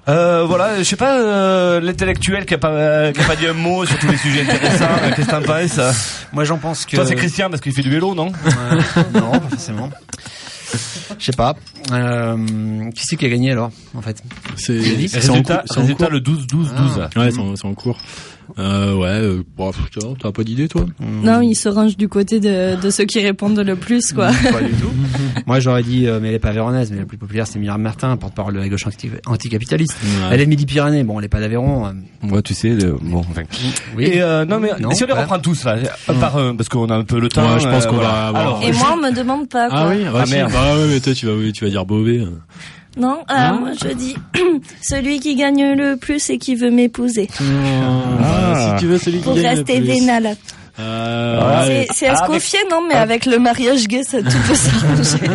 Euh, voilà, je sais pas, euh, l'intellectuel qui a pas, euh, qui a pas dit un mot sur tous les sujets intéressants. euh, Qu'est-ce que t'en penses?
Moi, j'en pense que...
Toi, c'est Christian parce qu'il fait du vélo, non?
Euh, non, pas forcément. Je sais pas. Euh, qui c'est qui a gagné alors, en fait?
C'est,
Résultat,
c'est en cours- c'est en
résultat
cours.
le douze douze douze.
Ouais, c'est en, c'est en cours. Euh, ouais, euh, bon, putain, t'as pas d'idée, toi?
Non, il se range du côté de, de ceux qui répondent le plus, quoi.
Pas du tout. Moi, j'aurais dit, euh, mais elle est pas véronaise, mais la plus populaire, c'est Myriam Martin, porte-parole de la gauche anti- anticapitaliste.
Ouais.
Elle est de Midi-Pyrénées, bon, elle est pas d'Aveyron. euh.
Ouais, tu sais, le, bon, enfin.
Oui.
Et euh, non, mais
Non,
si on les
ouais.
reprend tous là, un par un, parce qu'on a un peu le temps.
Ouais, je pense qu'on
voilà.
va avoir-
Alors,
Et moi, on me demande pas, quoi.
Ah oui, ah,
Ah,
si.
merde.
Bah ouais, mais toi, tu vas, oui, tu vas dire Beauvais.
Non, euh, moi, je dis, celui qui gagne le plus et qui veut m'épouser.
Ah, si tu veux celui qui
Pour
gagne le
rester
plus.
vénal.
Euh,
Ah,
ouais.
C'est, c'est
Ah,
Escoffier, non, mais avec le mariage gay, ça tout peut s'arranger.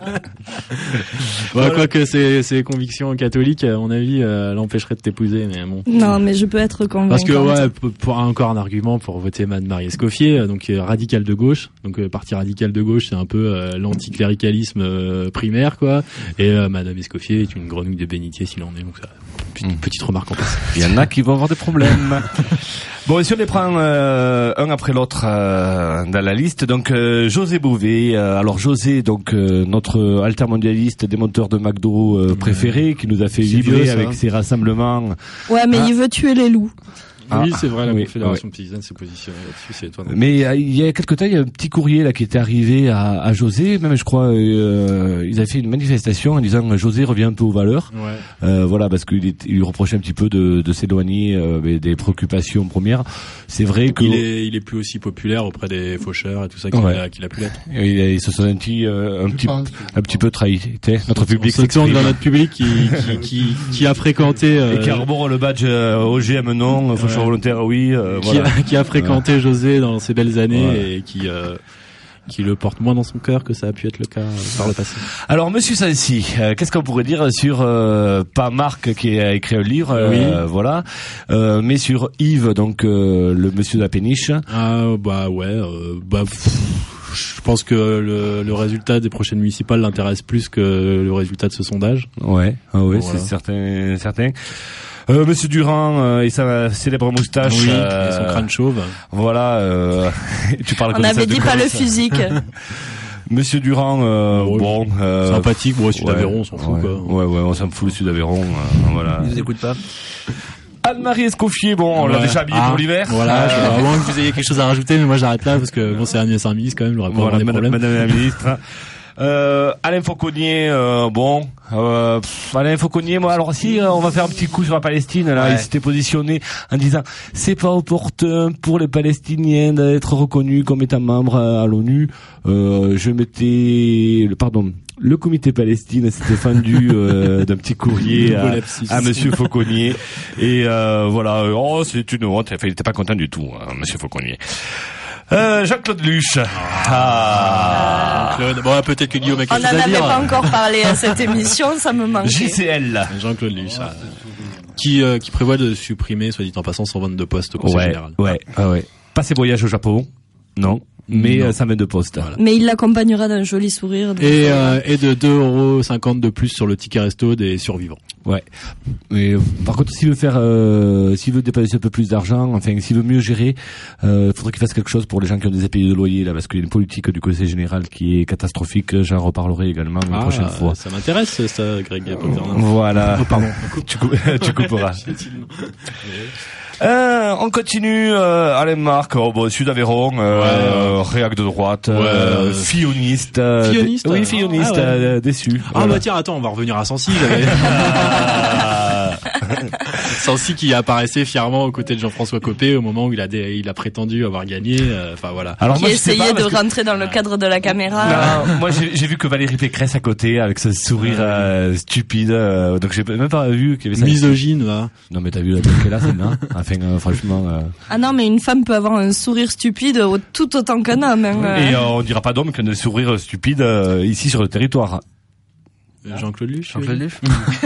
Ouais, quoique ses, ses convictions catholiques, à mon avis, euh, l'empêcheraient de t'épouser, mais bon.
Non, mais je peux être convaincante.
Parce que ouais, pour, pour encore un argument pour voter Anne-Marie Escoffier, euh, donc euh, radical de gauche, donc euh, parti radical de gauche, c'est un peu euh, l'anticléricalisme euh, primaire, quoi. Et euh, Madame Escoffier est une grenouille de bénitier s'il en est, donc ça, petite, petite remarque en passant.
il y en a qui vont avoir des problèmes. Bon, et si on les prend euh, un après l'autre euh, dans la liste, donc euh, José Bové. Euh, alors José, donc euh, notre altermondialiste démonteur de McDo euh, préféré, qui nous a fait
C'est
vibrer
vieux, ça.
avec ses rassemblements.
Ouais, mais
Ah.
il veut tuer les loups.
Ah,
oui, c'est vrai, la
oui,
Confédération paysanne s'est positionnée là-dessus, c'est étonnant.
Mais euh, il y a quelque temps, il y a un petit courrier là qui était arrivé à, à José, même je crois, euh, ils avaient fait une manifestation en disant José revient un peu aux valeurs.
Ouais.
Euh, voilà, parce qu'il est- il lui reprochait un petit peu de, de s'éloigner euh, des- des préoccupations premières. C'est vrai que
Il est, il est plus aussi populaire auprès des faucheurs et tout ça qu'il
Ouais.
a, qu'il a pu l'être.
il, il se senti euh, un petit un petit peu trahi. Tu sais, notre public
On se tourne
s'exprime.
vers notre public qui, qui, qui, qui a fréquenté, euh,
Et qui arbore le badge euh, O G M non, faucheur
Ouais.
volontaire oui. Euh,
qui,
voilà.
a, qui a fréquenté José dans ses belles années
Ouais.
et qui, euh, qui le porte moins dans son cœur que ça a pu être le cas euh, par le passé.
Alors Monsieur Sansi, euh, qu'est-ce qu'on pourrait dire sur euh, pas Marc qui a écrit un livre, euh, voilà, euh, mais sur Yves, donc euh, le monsieur de la péniche.
Ah bah ouais, euh, bah pff, je pense que le, le résultat des prochaines municipales l'intéresse plus que le résultat de ce sondage.
Ouais, ah ouais,
Voilà.
c'est certain, certain. Euh, Monsieur Durand euh, et sa célèbre moustache.
Oui,
euh,
et son crâne chauve.
Voilà, euh, tu parles
On
comme ça
avait
de
dit pas le
commence.
physique.
Monsieur Durand, euh,
Ouais.
bon, euh,
Sympathique, bon, Sud Aveyron, on s'en fout,
ouais,
quoi.
Ouais, ouais, on s'en fout le Sud Aveyron, euh, voilà.
Ils nous écoutent pas.
Anne-Marie Escoffier, bon, on l'a
Ouais.
déjà habillé
Ah,
pour l'hiver.
Voilà, je,
Euh,
à moins que vous ayez quelque chose à rajouter, mais moi j'arrête là parce que bon, c'est Agnès Saint-Ministre quand même, j'aurais pas
Voilà,
avoir des
madame,
problèmes.
madame la ministre. Euh, Alain Fauconnier, euh, bon, euh, pff, Alain Fauconnier, moi, alors si euh, on va faire un petit coup sur la Palestine, là,
Ouais.
il s'était positionné en disant c'est pas opportun pour les Palestiniens d'être reconnus comme étant membres à, à l'ONU. Euh, je m'étais, le pardon. Le comité Palestine s'était fendu euh, d'un petit courrier
Nouveau
à,
lapsus.
à Monsieur Fauconnier et euh, voilà, euh, oh c'est une honte. Enfin, il était pas content du tout, hein, Monsieur Fauconnier. Euh, Jean-Claude Luche. Ah.
Claude, bon, peut-être que Guillaume a
On
quelque
n'en
chose à
avait
dire.
pas encore parlé à cette émission, ça me manquait.
J C L.
Jean-Claude Luce, ah, qui, euh, qui prévoit de supprimer, soit dit en passant, cent vingt-deux postes au Conseil
Ouais,
général.
ouais, ah ouais. Pas ses voyages au Japon, non, mais
Non.
euh, ça met de poste.
Voilà.
Mais il l'accompagnera d'un joli sourire. donc,
Et,
euh,
euh, et de deux euros cinquante de plus sur le ticket resto des survivants.
Ouais. Mais euh, par contre, s'il veut faire, euh, s'il veut dépenser un peu plus d'argent, enfin, s'il veut mieux gérer, euh, faudrait qu'il fasse quelque chose pour les gens qui ont des impayés de loyer là, parce qu'il y a une politique du Conseil général qui est catastrophique. J'en reparlerai également une prochaine fois.
Ça m'intéresse, ça, Greg Potverdin.
Voilà.
Oh, pardon.
tu, cou- tu couperas. Euh, on continue, euh, Alain Marc, oh, bon, Sud Aveyron, euh,
Ouais.
euh, réac de droite,
Ouais.
euh, filloniste, euh,
Filloniste,
dé- oui,
euh,
filloniste,
ah ouais.
euh, déçu.
Ah
Voilà.
bah tiens, attends, on va revenir à Sancy. j'avais- Sancy qui apparaissait fièrement aux côtés de Jean-François Copé au moment où il a, dé- il a prétendu avoir gagné. euh, Enfin voilà.
Alors
qui
moi, je sais
essayait
pas,
de
parce que-
rentrer dans le cadre de la caméra.
Non, moi j'ai j'ai vu que Valérie Pécresse à côté avec ce sourire euh, stupide, euh, donc j'ai même pas vu qu'il y avait ça.
Misogyne, va.
Non mais t'as vu la tête qu'elle a celle-là. Enfin euh, franchement. euh,
Ah non, mais une femme peut avoir un sourire stupide au- tout autant qu'un homme. hein.
Et euh, on dira pas d'homme qui a des sourires stupides euh, ici sur le territoire.
Jean-Claude Luche.
Jean-Claude Luche.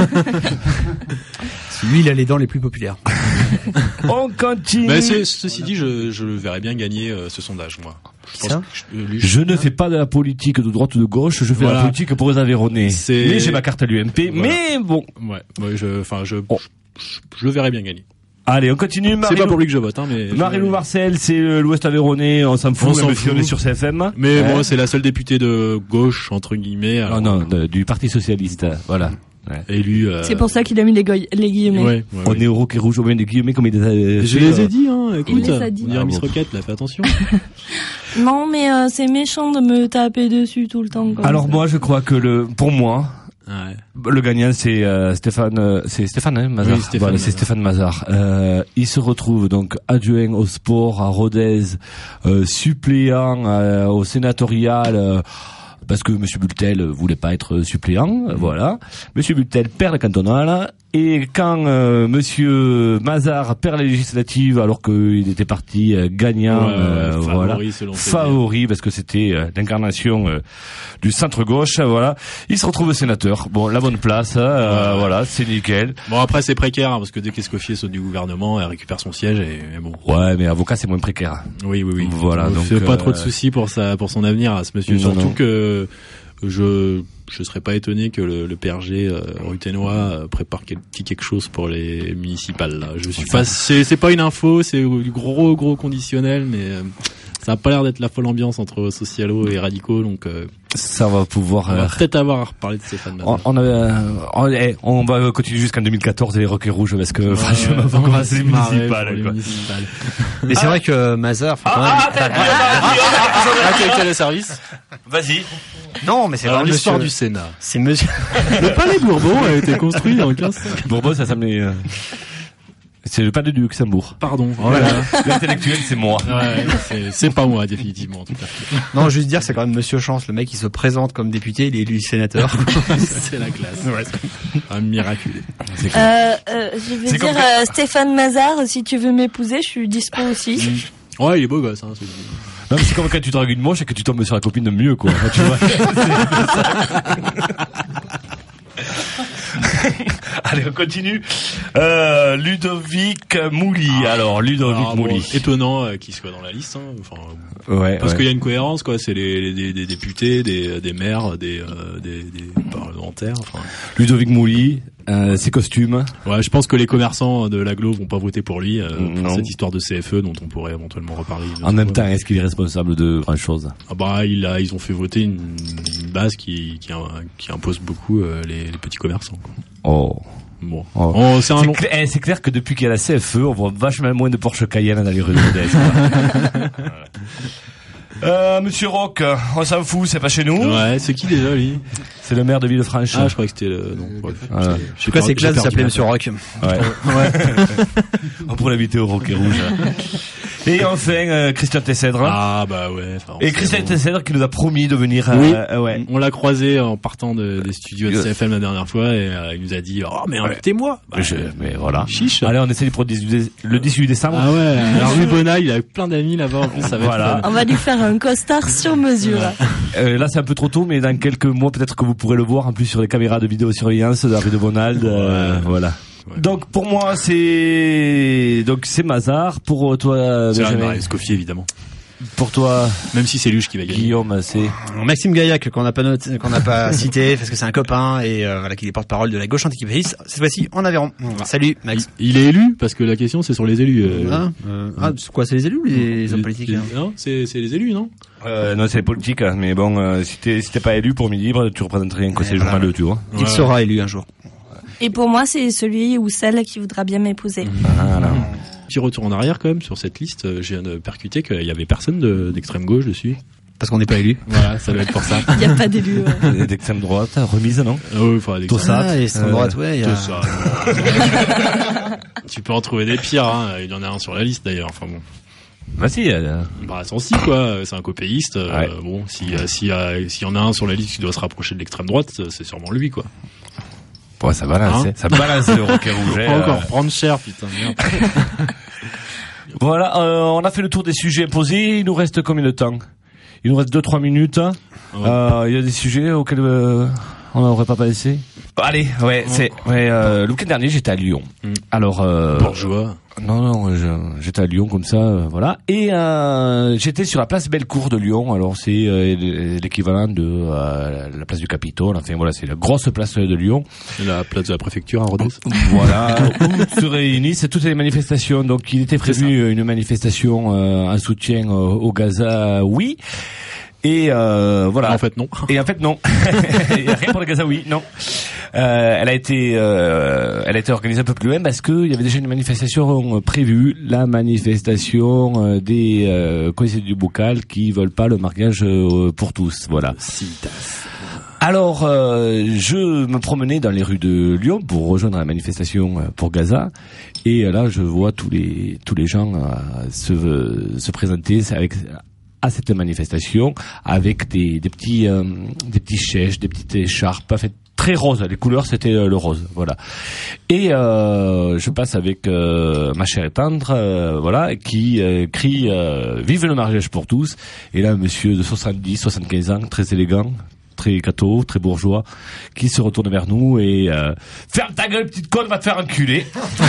Lui, il a les dents les plus populaires.
On continue.
Mais c'est- ceci dit, je, je le verrais bien gagner euh, ce sondage, moi. Je,
ça
je, lui,
Je ne fais pas de la politique de droite ou de gauche, je fais
Voilà.
la politique pour les Aveyronais.
C'est-
Mais j'ai ma carte à l'U M P,
Voilà.
mais bon.
Ouais, ouais, je, enfin, je,
Oh.
je, je, je le verrais bien gagner.
Allez, on continue.
C'est
Marie-Lou-
pas pour lui que je vote, hein, mais.
Marie-Lou Marcel, c'est euh, l'Ouest Aveyronais, on s'en fout,
On s'en
même si
fout.
on est sur C F M.
Mais
Ouais.
bon, c'est la seule députée de gauche entre guillemets. Alors,
Non, non, de- du Parti Socialiste, voilà. Ouais.
Élu. Euh...
C'est pour ça qu'il a mis les, goy- les guillemets.
Ouais, ouais,
On
ouais.
est au roquet rouge, au moins des guillemets comme il les a euh,
Je
fait,
les
euh,
ai dit, hein. Écoute,
Il les a dit.
on dirait
Ah,
Miss
bon.
Rocket, là, fais attention.
Non, mais euh, c'est méchant de me taper dessus tout le temps. Comme
Alors
ça.
moi, je crois que le, pour moi,
Ouais.
le gagnant c'est euh, Stéphane, euh, c'est Stéphane hein, Mazar.
Oui, Stéphane
Voilà,
Mazar.
c'est Stéphane Mazar. Euh, il se retrouve donc adjoint au sport à Rodez, euh, suppléant euh, au sénatorial. Euh, parce que Monsieur Bultel voulait pas être suppléant, euh, voilà. Monsieur Bultel perd la cantonale, et quand euh, Monsieur Mazar perd la législative, alors qu'il était parti euh, gagnant,
Ouais, ouais,
euh,
favori,
voilà,
selon ses
favori, parce que c'était euh, l'incarnation euh, du centre-gauche, voilà. Il se retrouve sénateur. Bon, la bonne place, euh,
Ouais.
voilà, c'est nickel.
Bon, après, c'est précaire, hein, parce que dès qu'Escoffier saute du gouvernement, elle récupère son siège et, et bon.
Ouais, mais avocat, c'est moins précaire.
Oui, oui, oui.
Voilà,
On
donc,
fait pas
euh,
trop de soucis pour sa, pour son avenir à ce monsieur.
Non,
Surtout
non.
que je, je serais pas étonné que le, le P R G euh, ruthénois euh, prépare quel- petit quelque chose pour les municipales. Là. Je suis pas, c'est, c'est pas une info, c'est du gros, gros conditionnel, mais euh, ça a pas l'air d'être la folle ambiance entre socialos et radicaux, donc euh,
Ça va pouvoir...
on va
euh,
peut-être avoir à reparler de Stéphane Mazar.
On, on, avait, euh, on, eh, on va continuer jusqu'en deux mille quatorze et les Roquets Rouges parce que franchement, faut commencer les municipales. Quoi.
Mais c'est vrai que Mazar, faut quand même...
Intellectuel de service.
Vas-y.
Non, mais c'est
Alors,
vraiment
l'histoire
monsieur...
du Sénat.
C'est monsieur...
Le palais Bourbon a été construit en quinze cents.
Bourbon, ça semblait... Euh... C'est le palais du Luxembourg.
Pardon. Voilà.
L'intellectuel, c'est moi.
Ouais, c'est, c'est pas moi, définitivement, en tout cas.
Non, juste dire, c'est quand même monsieur Chance, le mec, il se présente comme député, il est élu sénateur.
C'est la classe. Ouais. Un miraculé.
Euh, euh, je vais
C'est
dire
comme-
euh, Stéphane Mazar, si tu veux m'épouser, je suis dispo aussi.
Ouais, il est beau gosse, hein, c'est...
Non, mais c'est comme quand tu dragues une moche et que tu tombes sur la copine de mieux, quoi. Tu vois. Allez, on continue. Euh, Ludovic Mouly. Alors, Ludovic
Alors, bon,
Mouly.
étonnant euh, qu'il soit dans la liste, hein. Enfin,
Ouais,
parce
ouais.
qu'il y a une cohérence, quoi. C'est les, les- des, des députés, des, des maires, des, euh, des, des parlementaires. Enfin,
Ludovic Mouly, euh, ses costumes.
ouais, je pense que les commerçants de l'agglo vont pas voter pour lui, euh,
Non.
pour cette histoire de C F E dont on pourrait éventuellement reparler. une
En
autre
même
fois.
temps, est-ce qu'il est responsable de grand chose?
Ah bah, il a, ils ont fait voter une, une base qui, qui, qui impose beaucoup euh, les, les petits commerçants, quoi.
Oh.
Bon,
Oh.
Oh, c'est un
C'est
long.
cla- eh, c'est clair que depuis qu'il y a la C F E, on voit vachement moins de Porsche Cayenne dans les rues de Rodez. Euh, Monsieur Rock, on s'en fout, c'est pas chez nous.
Ouais, c'est qui déjà lui?
C'est le maire de Villefranche.
Ah, je crois que c'était le. Non, bref.
Voilà.
J'ai-
En
j'ai
tout cas,
perdu-
c'est classe de
j'ai perdu
s'appeler
ma
monsieur Rock.
Ouais. On pourrait l'inviter au Rock et Rouge. Et enfin, euh, Christian Tessèdre.
Ah bah ouais. enfin,
Et
c'est
Christian
bon.
Tessèdre qui nous a promis de venir.
Oui.
Euh, ouais.
On l'a croisé en partant de, des studios de C F M la dernière fois et euh, il nous a dit oh mais invitez-moi. Bah,
Je- mais voilà.
Chiche.
Allez, on essaie pour le dix-huit le dix-huit décembre.
Ah ouais. La rue Bonnat, il a plein d'amis là-bas en plus. Ça va
Voilà.
être fun.
On va lui faire un costard sur mesure.
Euh, là, c'est un peu trop tôt, mais dans quelques mois, peut-être que vous pourrez le voir en plus sur les caméras de vidéosurveillance de la rue de Bonald. Euh,
Ouais.
voilà.
Ouais.
Donc pour moi, c'est donc c'est Mazar. Pour toi,
C'est
Benjamin.
Anne-Marie Escoffier évidemment.
Pour toi,
Même si c'est Luche qui va gagner.
Guillaume, c'est
Maxime Gaillac, qu'on n'a pas noté, qu'on n'a pas cité, parce que c'est un copain, et euh, voilà, qu'il est porte-parole de la gauche anticapitaliste. Cette fois-ci, en Aveyron. Salut, Max.
Il est élu parce que la question c'est sur les élus. euh,
Ah, euh, ah, c'est quoi, c'est les élus ou les hommes politiques,
les-
hein
Non, c'est c'est les élus, non?
euh, non, c'est politique. hein, Mais bon, euh, si t'es si t'es pas élu pour Midi Libre, tu représenterais un conseil
Ouais, voilà.
journaleux, tu vois.
Il sera élu un jour.
Et pour moi, c'est celui ou celle qui voudra bien m'épouser.
Voilà.
Petit retour en arrière quand même sur cette liste. euh, Je viens de percuter qu'il y avait personne de- d'extrême gauche dessus.
Parce qu'on n'est pas élu.
Voilà, ça doit être pour ça.
Il n'y a pas d'élu. ouais.
Et d'extrême droite, remise, non?
Ah oui, enfin, d'extrême-
Tossat.
Ah, et c'est
Euh,
droite, ouais, il y a...
Tout ça. Tu peux en trouver des pires, hein. Il y en a un sur la liste d'ailleurs. Enfin bon.
Bah si. Euh,
Bah, Sancy, quoi. C'est un copéiste. euh,
Ouais.
Bon, si, euh, si, euh, s'il y en a un sur la liste qui doit se rapprocher de l'extrême droite, c'est sûrement lui, quoi.
ouais, ça balance.
Hein
hein. Ça balance le roquet rouge.
Pas
hein,
encore
euh.
prendre cher, putain, merde.
Voilà, euh, on a fait le tour des sujets posés. Il nous reste combien de temps? Il nous reste deux trois minutes.
Ouais.
Euh, il y a des sujets auxquels euh, on n'aurait pas pensé. Allez, ouais, c'est ouais. Euh, le week-end dernier, j'étais à Lyon.
Mm.
Alors, euh,
Bourgeois.
Non, non, je, j'étais à Lyon comme ça, euh, voilà. Et euh, j'étais sur la place Bellecour de Lyon. Alors c'est euh, l'équivalent de euh, la place du Capitole. Enfin voilà, c'est la grosse place de Lyon.
La place de la préfecture à Rodez.
Voilà, où se réunissent toutes les manifestations. Donc il était prévu une manifestation euh, en soutien euh, au Gaza, oui. Et euh, voilà.
En fait non.
Et en fait non. Il y a rien pour le Gaza, oui, non. Euh, elle a été, euh, elle a été organisée un peu plus loin parce que il y avait déjà une manifestation prévue, la manifestation euh, des euh, conseillers du bocal qui veulent pas le mariage euh, pour tous, voilà. Alors, euh, je me promenais dans les rues de Lyon pour rejoindre la manifestation pour Gaza, et là, je vois tous les tous les gens euh, se se présenter avec à cette manifestation avec des des petits euh, des petits chèches, des petites écharpes, fait très rose. Les couleurs, c'était le rose, voilà. Et euh, je passe avec euh, ma chère et tendre, euh, voilà, qui euh, crie euh, "Vive le mariage pour tous". Et là, un monsieur de soixante-dix, soixante-quinze ans, très élégant, très cateau, très bourgeois, qui se retourne vers nous et euh, "Ferme ta gueule, petite conne, va te faire enculer".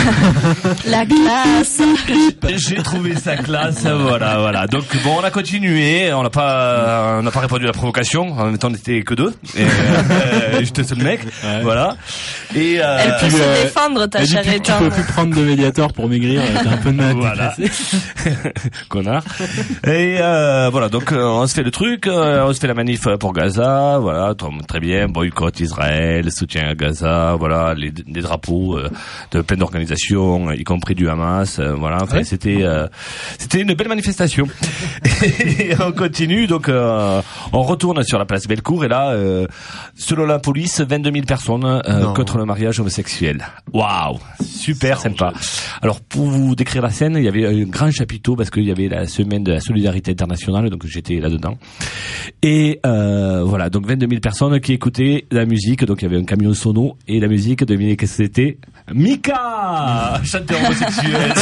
La classe.
J'ai trouvé sa classe, voilà, voilà. Donc bon, on a continué, on n'a pas, on n'a pas répondu à la provocation. En même temps, on n'était que deux. Et, euh, j'étais seul mec, ouais. Voilà. Et euh,
elle peut se
euh,
défendre, ta chère
Tu peux plus prendre de médiator pour maigrir. T'as un peu de mal.
Voilà. Connard. Et euh, voilà. Donc euh, on se fait le truc, euh, on se fait la manif pour Gaza. Voilà, très bien, boycott Israël, soutien à Gaza, voilà, les, les drapeaux euh, de plein d'organisations, y compris du Hamas, euh, voilà, enfin, ouais. c'était euh, c'était une belle manifestation. Et on continue, donc euh, on retourne sur la place Bellecour, et là, euh, selon la police, vingt-deux mille personnes euh, contre le mariage homosexuel. Waouh, super sympa. Alors, pour vous décrire la scène, il y avait un grand chapiteau, parce qu'il y avait la semaine de la solidarité internationale, donc j'étais là-dedans. Et euh, voilà, donc vingt-deux mille personnes qui écoutaient la musique, donc il y avait un camion sono, et la musique, devinez qu'est-ce que c'était? Mika, chanteur homosexuel.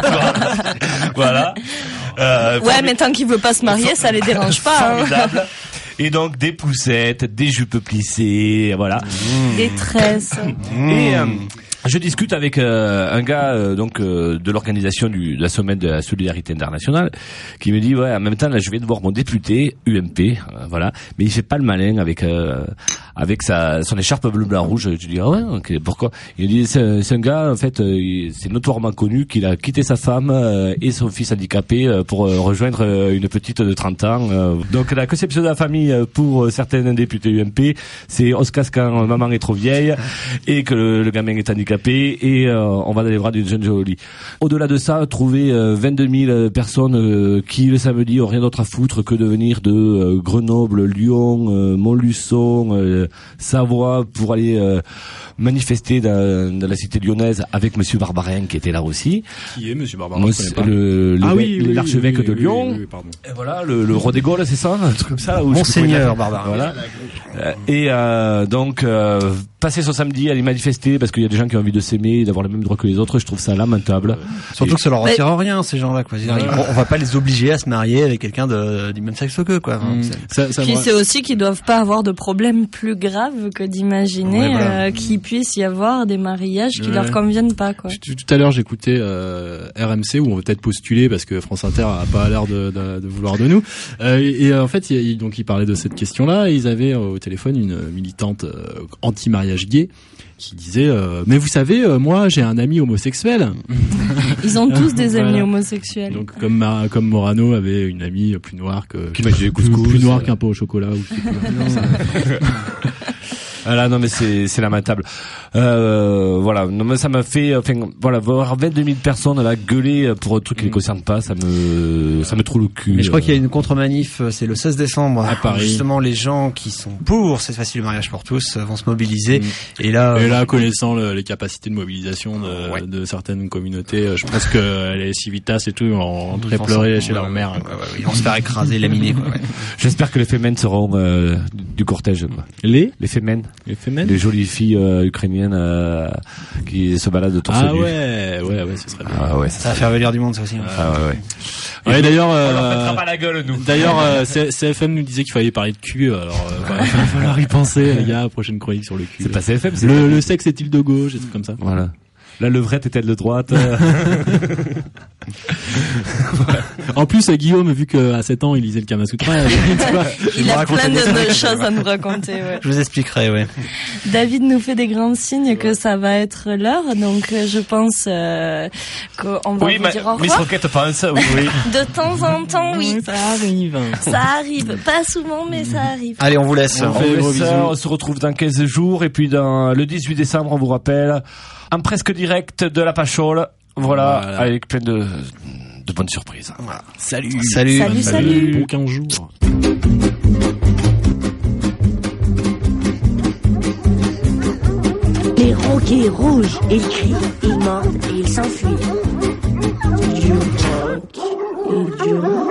Voilà. Euh,
ouais, formid- mais tant qu'il veut pas se marier, ça les dérange pas.
Formidable. Hein. Et donc des poussettes, des jupes plissées, voilà.
Mmh. Des tresses.
Mmh. Et euh, je discute avec euh, un gars euh, donc euh, de l'organisation du, de la semaine de la solidarité internationale, qui me dit ouais, en même temps là je vais de voir mon député U M P, euh, voilà, mais il fait pas le malin avec euh, avec sa son écharpe bleu blanc rouge. Je dis ah ouais, okay, pourquoi? Il dit c'est, c'est un gars en fait, euh, c'est notoirement connu qu'il a quitté sa femme euh, et son fils handicapé euh, pour euh, rejoindre euh, une petite de trente ans. Euh. Donc la conception de la famille euh, pour euh, certains députés U M P, c'est on se casse quand maman est trop vieille et que le, le gamin est handicapé. Et euh, on va dans les bras d'une jeune jolie. Au-delà de ça, trouver euh, vingt-deux mille personnes euh, qui le samedi ont rien d'autre à foutre que de venir de euh, Grenoble, Lyon, euh, Montluçon, euh, Savoie pour aller euh, manifester dans, dans la cité lyonnaise avec Monsieur Barbarin qui était là aussi.
Qui est Monsieur Barbarin?
Monsieur, le, le,
ah,
le
oui, oui,
l'archevêque
oui, oui,
de Lyon.
Oui, oui, oui,
et voilà, le, le roi des Gaules, c'est ça, un truc comme ça.
Monseigneur Barbarin.
Voilà. Et euh, donc euh, passer son samedi à aller manifester parce qu'il y a des gens qui ont envie de s'aimer, d'avoir les mêmes droits que les autres, je trouve ça lamentable.
Surtout
et
que ça leur retire mais... rien, ces gens-là, quoi. Ouais. On va pas les obliger à se marier avec quelqu'un de, du même sexe qu'eux, quoi. Mmh.
Ça, ça Puis va... c'est aussi qu'ils doivent pas avoir de problème plus grave que d'imaginer ouais, voilà. euh, qu'il puisse y avoir des mariages qui ouais. leur conviennent pas, quoi.
Tout, tout à l'heure, j'écoutais euh, R M C, où on va peut-être postuler parce que France Inter a pas l'air de, de, de vouloir de nous. Euh, et, et en fait, il, donc ils parlaient de cette question-là, et ils avaient euh, au téléphone une militante euh, anti-mariage gay qui disait euh, mais vous savez euh, moi j'ai un ami homosexuel.
Ils ont tous des amis voilà. homosexuels.
Donc comme Mar- comme Morano avait une amie plus noire que
qui mangeait des couscous,
plus noire qu'un pot au chocolat ou
Voilà, non mais c'est c'est lamentable. Euh, voilà, non mais ça m'a fait, enfin voilà, voir vingt-deux mille personnes là gueuler pour un truc qui les concerne pas, ça me ça me trouve le cul.
Mais je crois qu'il y a une contre-manif, c'est le seize décembre
à Paris.
Justement, les gens qui sont pour cette facile mariage pour tous vont se mobiliser. Mmh. Et là,
et là, connaissant le, les capacités de mobilisation de, ouais. de certaines communautés, je pense que les Civitas et tout vont très pleurer chez leur mère.
Ouais, ouais, ouais, ils vont se faire écraser, laminer. Quoi, ouais.
J'espère que les fémènes seront euh, du cortège. Quoi.
Les
les fémènes.
Les fémènes.
Les jolies filles euh, ukrainiennes euh, qui se baladent de torse
ah
nu.
Ah ouais, ouais, ouais, ce serait bien.
Ah ouais,
ça, ça va faire venir du monde, ça aussi. Hein.
Ah ouais, ouais.
Ouais, et d'ailleurs, euh,
on leur mettra pas la gueule, nous.
D'ailleurs, euh, C F M nous disait qu'il fallait parler de cul. Alors, euh, il va falloir y penser, les gars. Prochaine chronique sur le cul.
C'est pas C F M, c'est
le, le sexe est-il de gauche, des trucs comme ça.
Voilà. la levrette est-elle de droite?
En plus, Guillaume, vu qu'à sept ans, il lisait le Kama Sutra,
il a plein de, de choses à nous raconter. Ouais.
Je vous expliquerai, ouais.
David nous fait des grands signes que ça va être l'heure, donc euh, je pense euh, qu'on va
oui,
vous
ma,
dire au revoir.
Miss Roquette pense, oui, oui.
De temps en temps, oui.
Ça arrive.
Ça arrive. Pas souvent, mais ça arrive.
Allez, on vous laisse.
On,
On
fait
vous
ça, on se retrouve dans quinze jours, et puis dans le dix-huit décembre, on vous rappelle, en presque direct de la Pachole. Voilà, voilà. Avec plein de, de bonnes surprises.
Voilà.
Salut.
Salut.
Salut, salut.
Bon quinze jours.
Les roquets rouges, ils crient, ils mordent et ils s'enfuient. Ils roquent, ils roquent.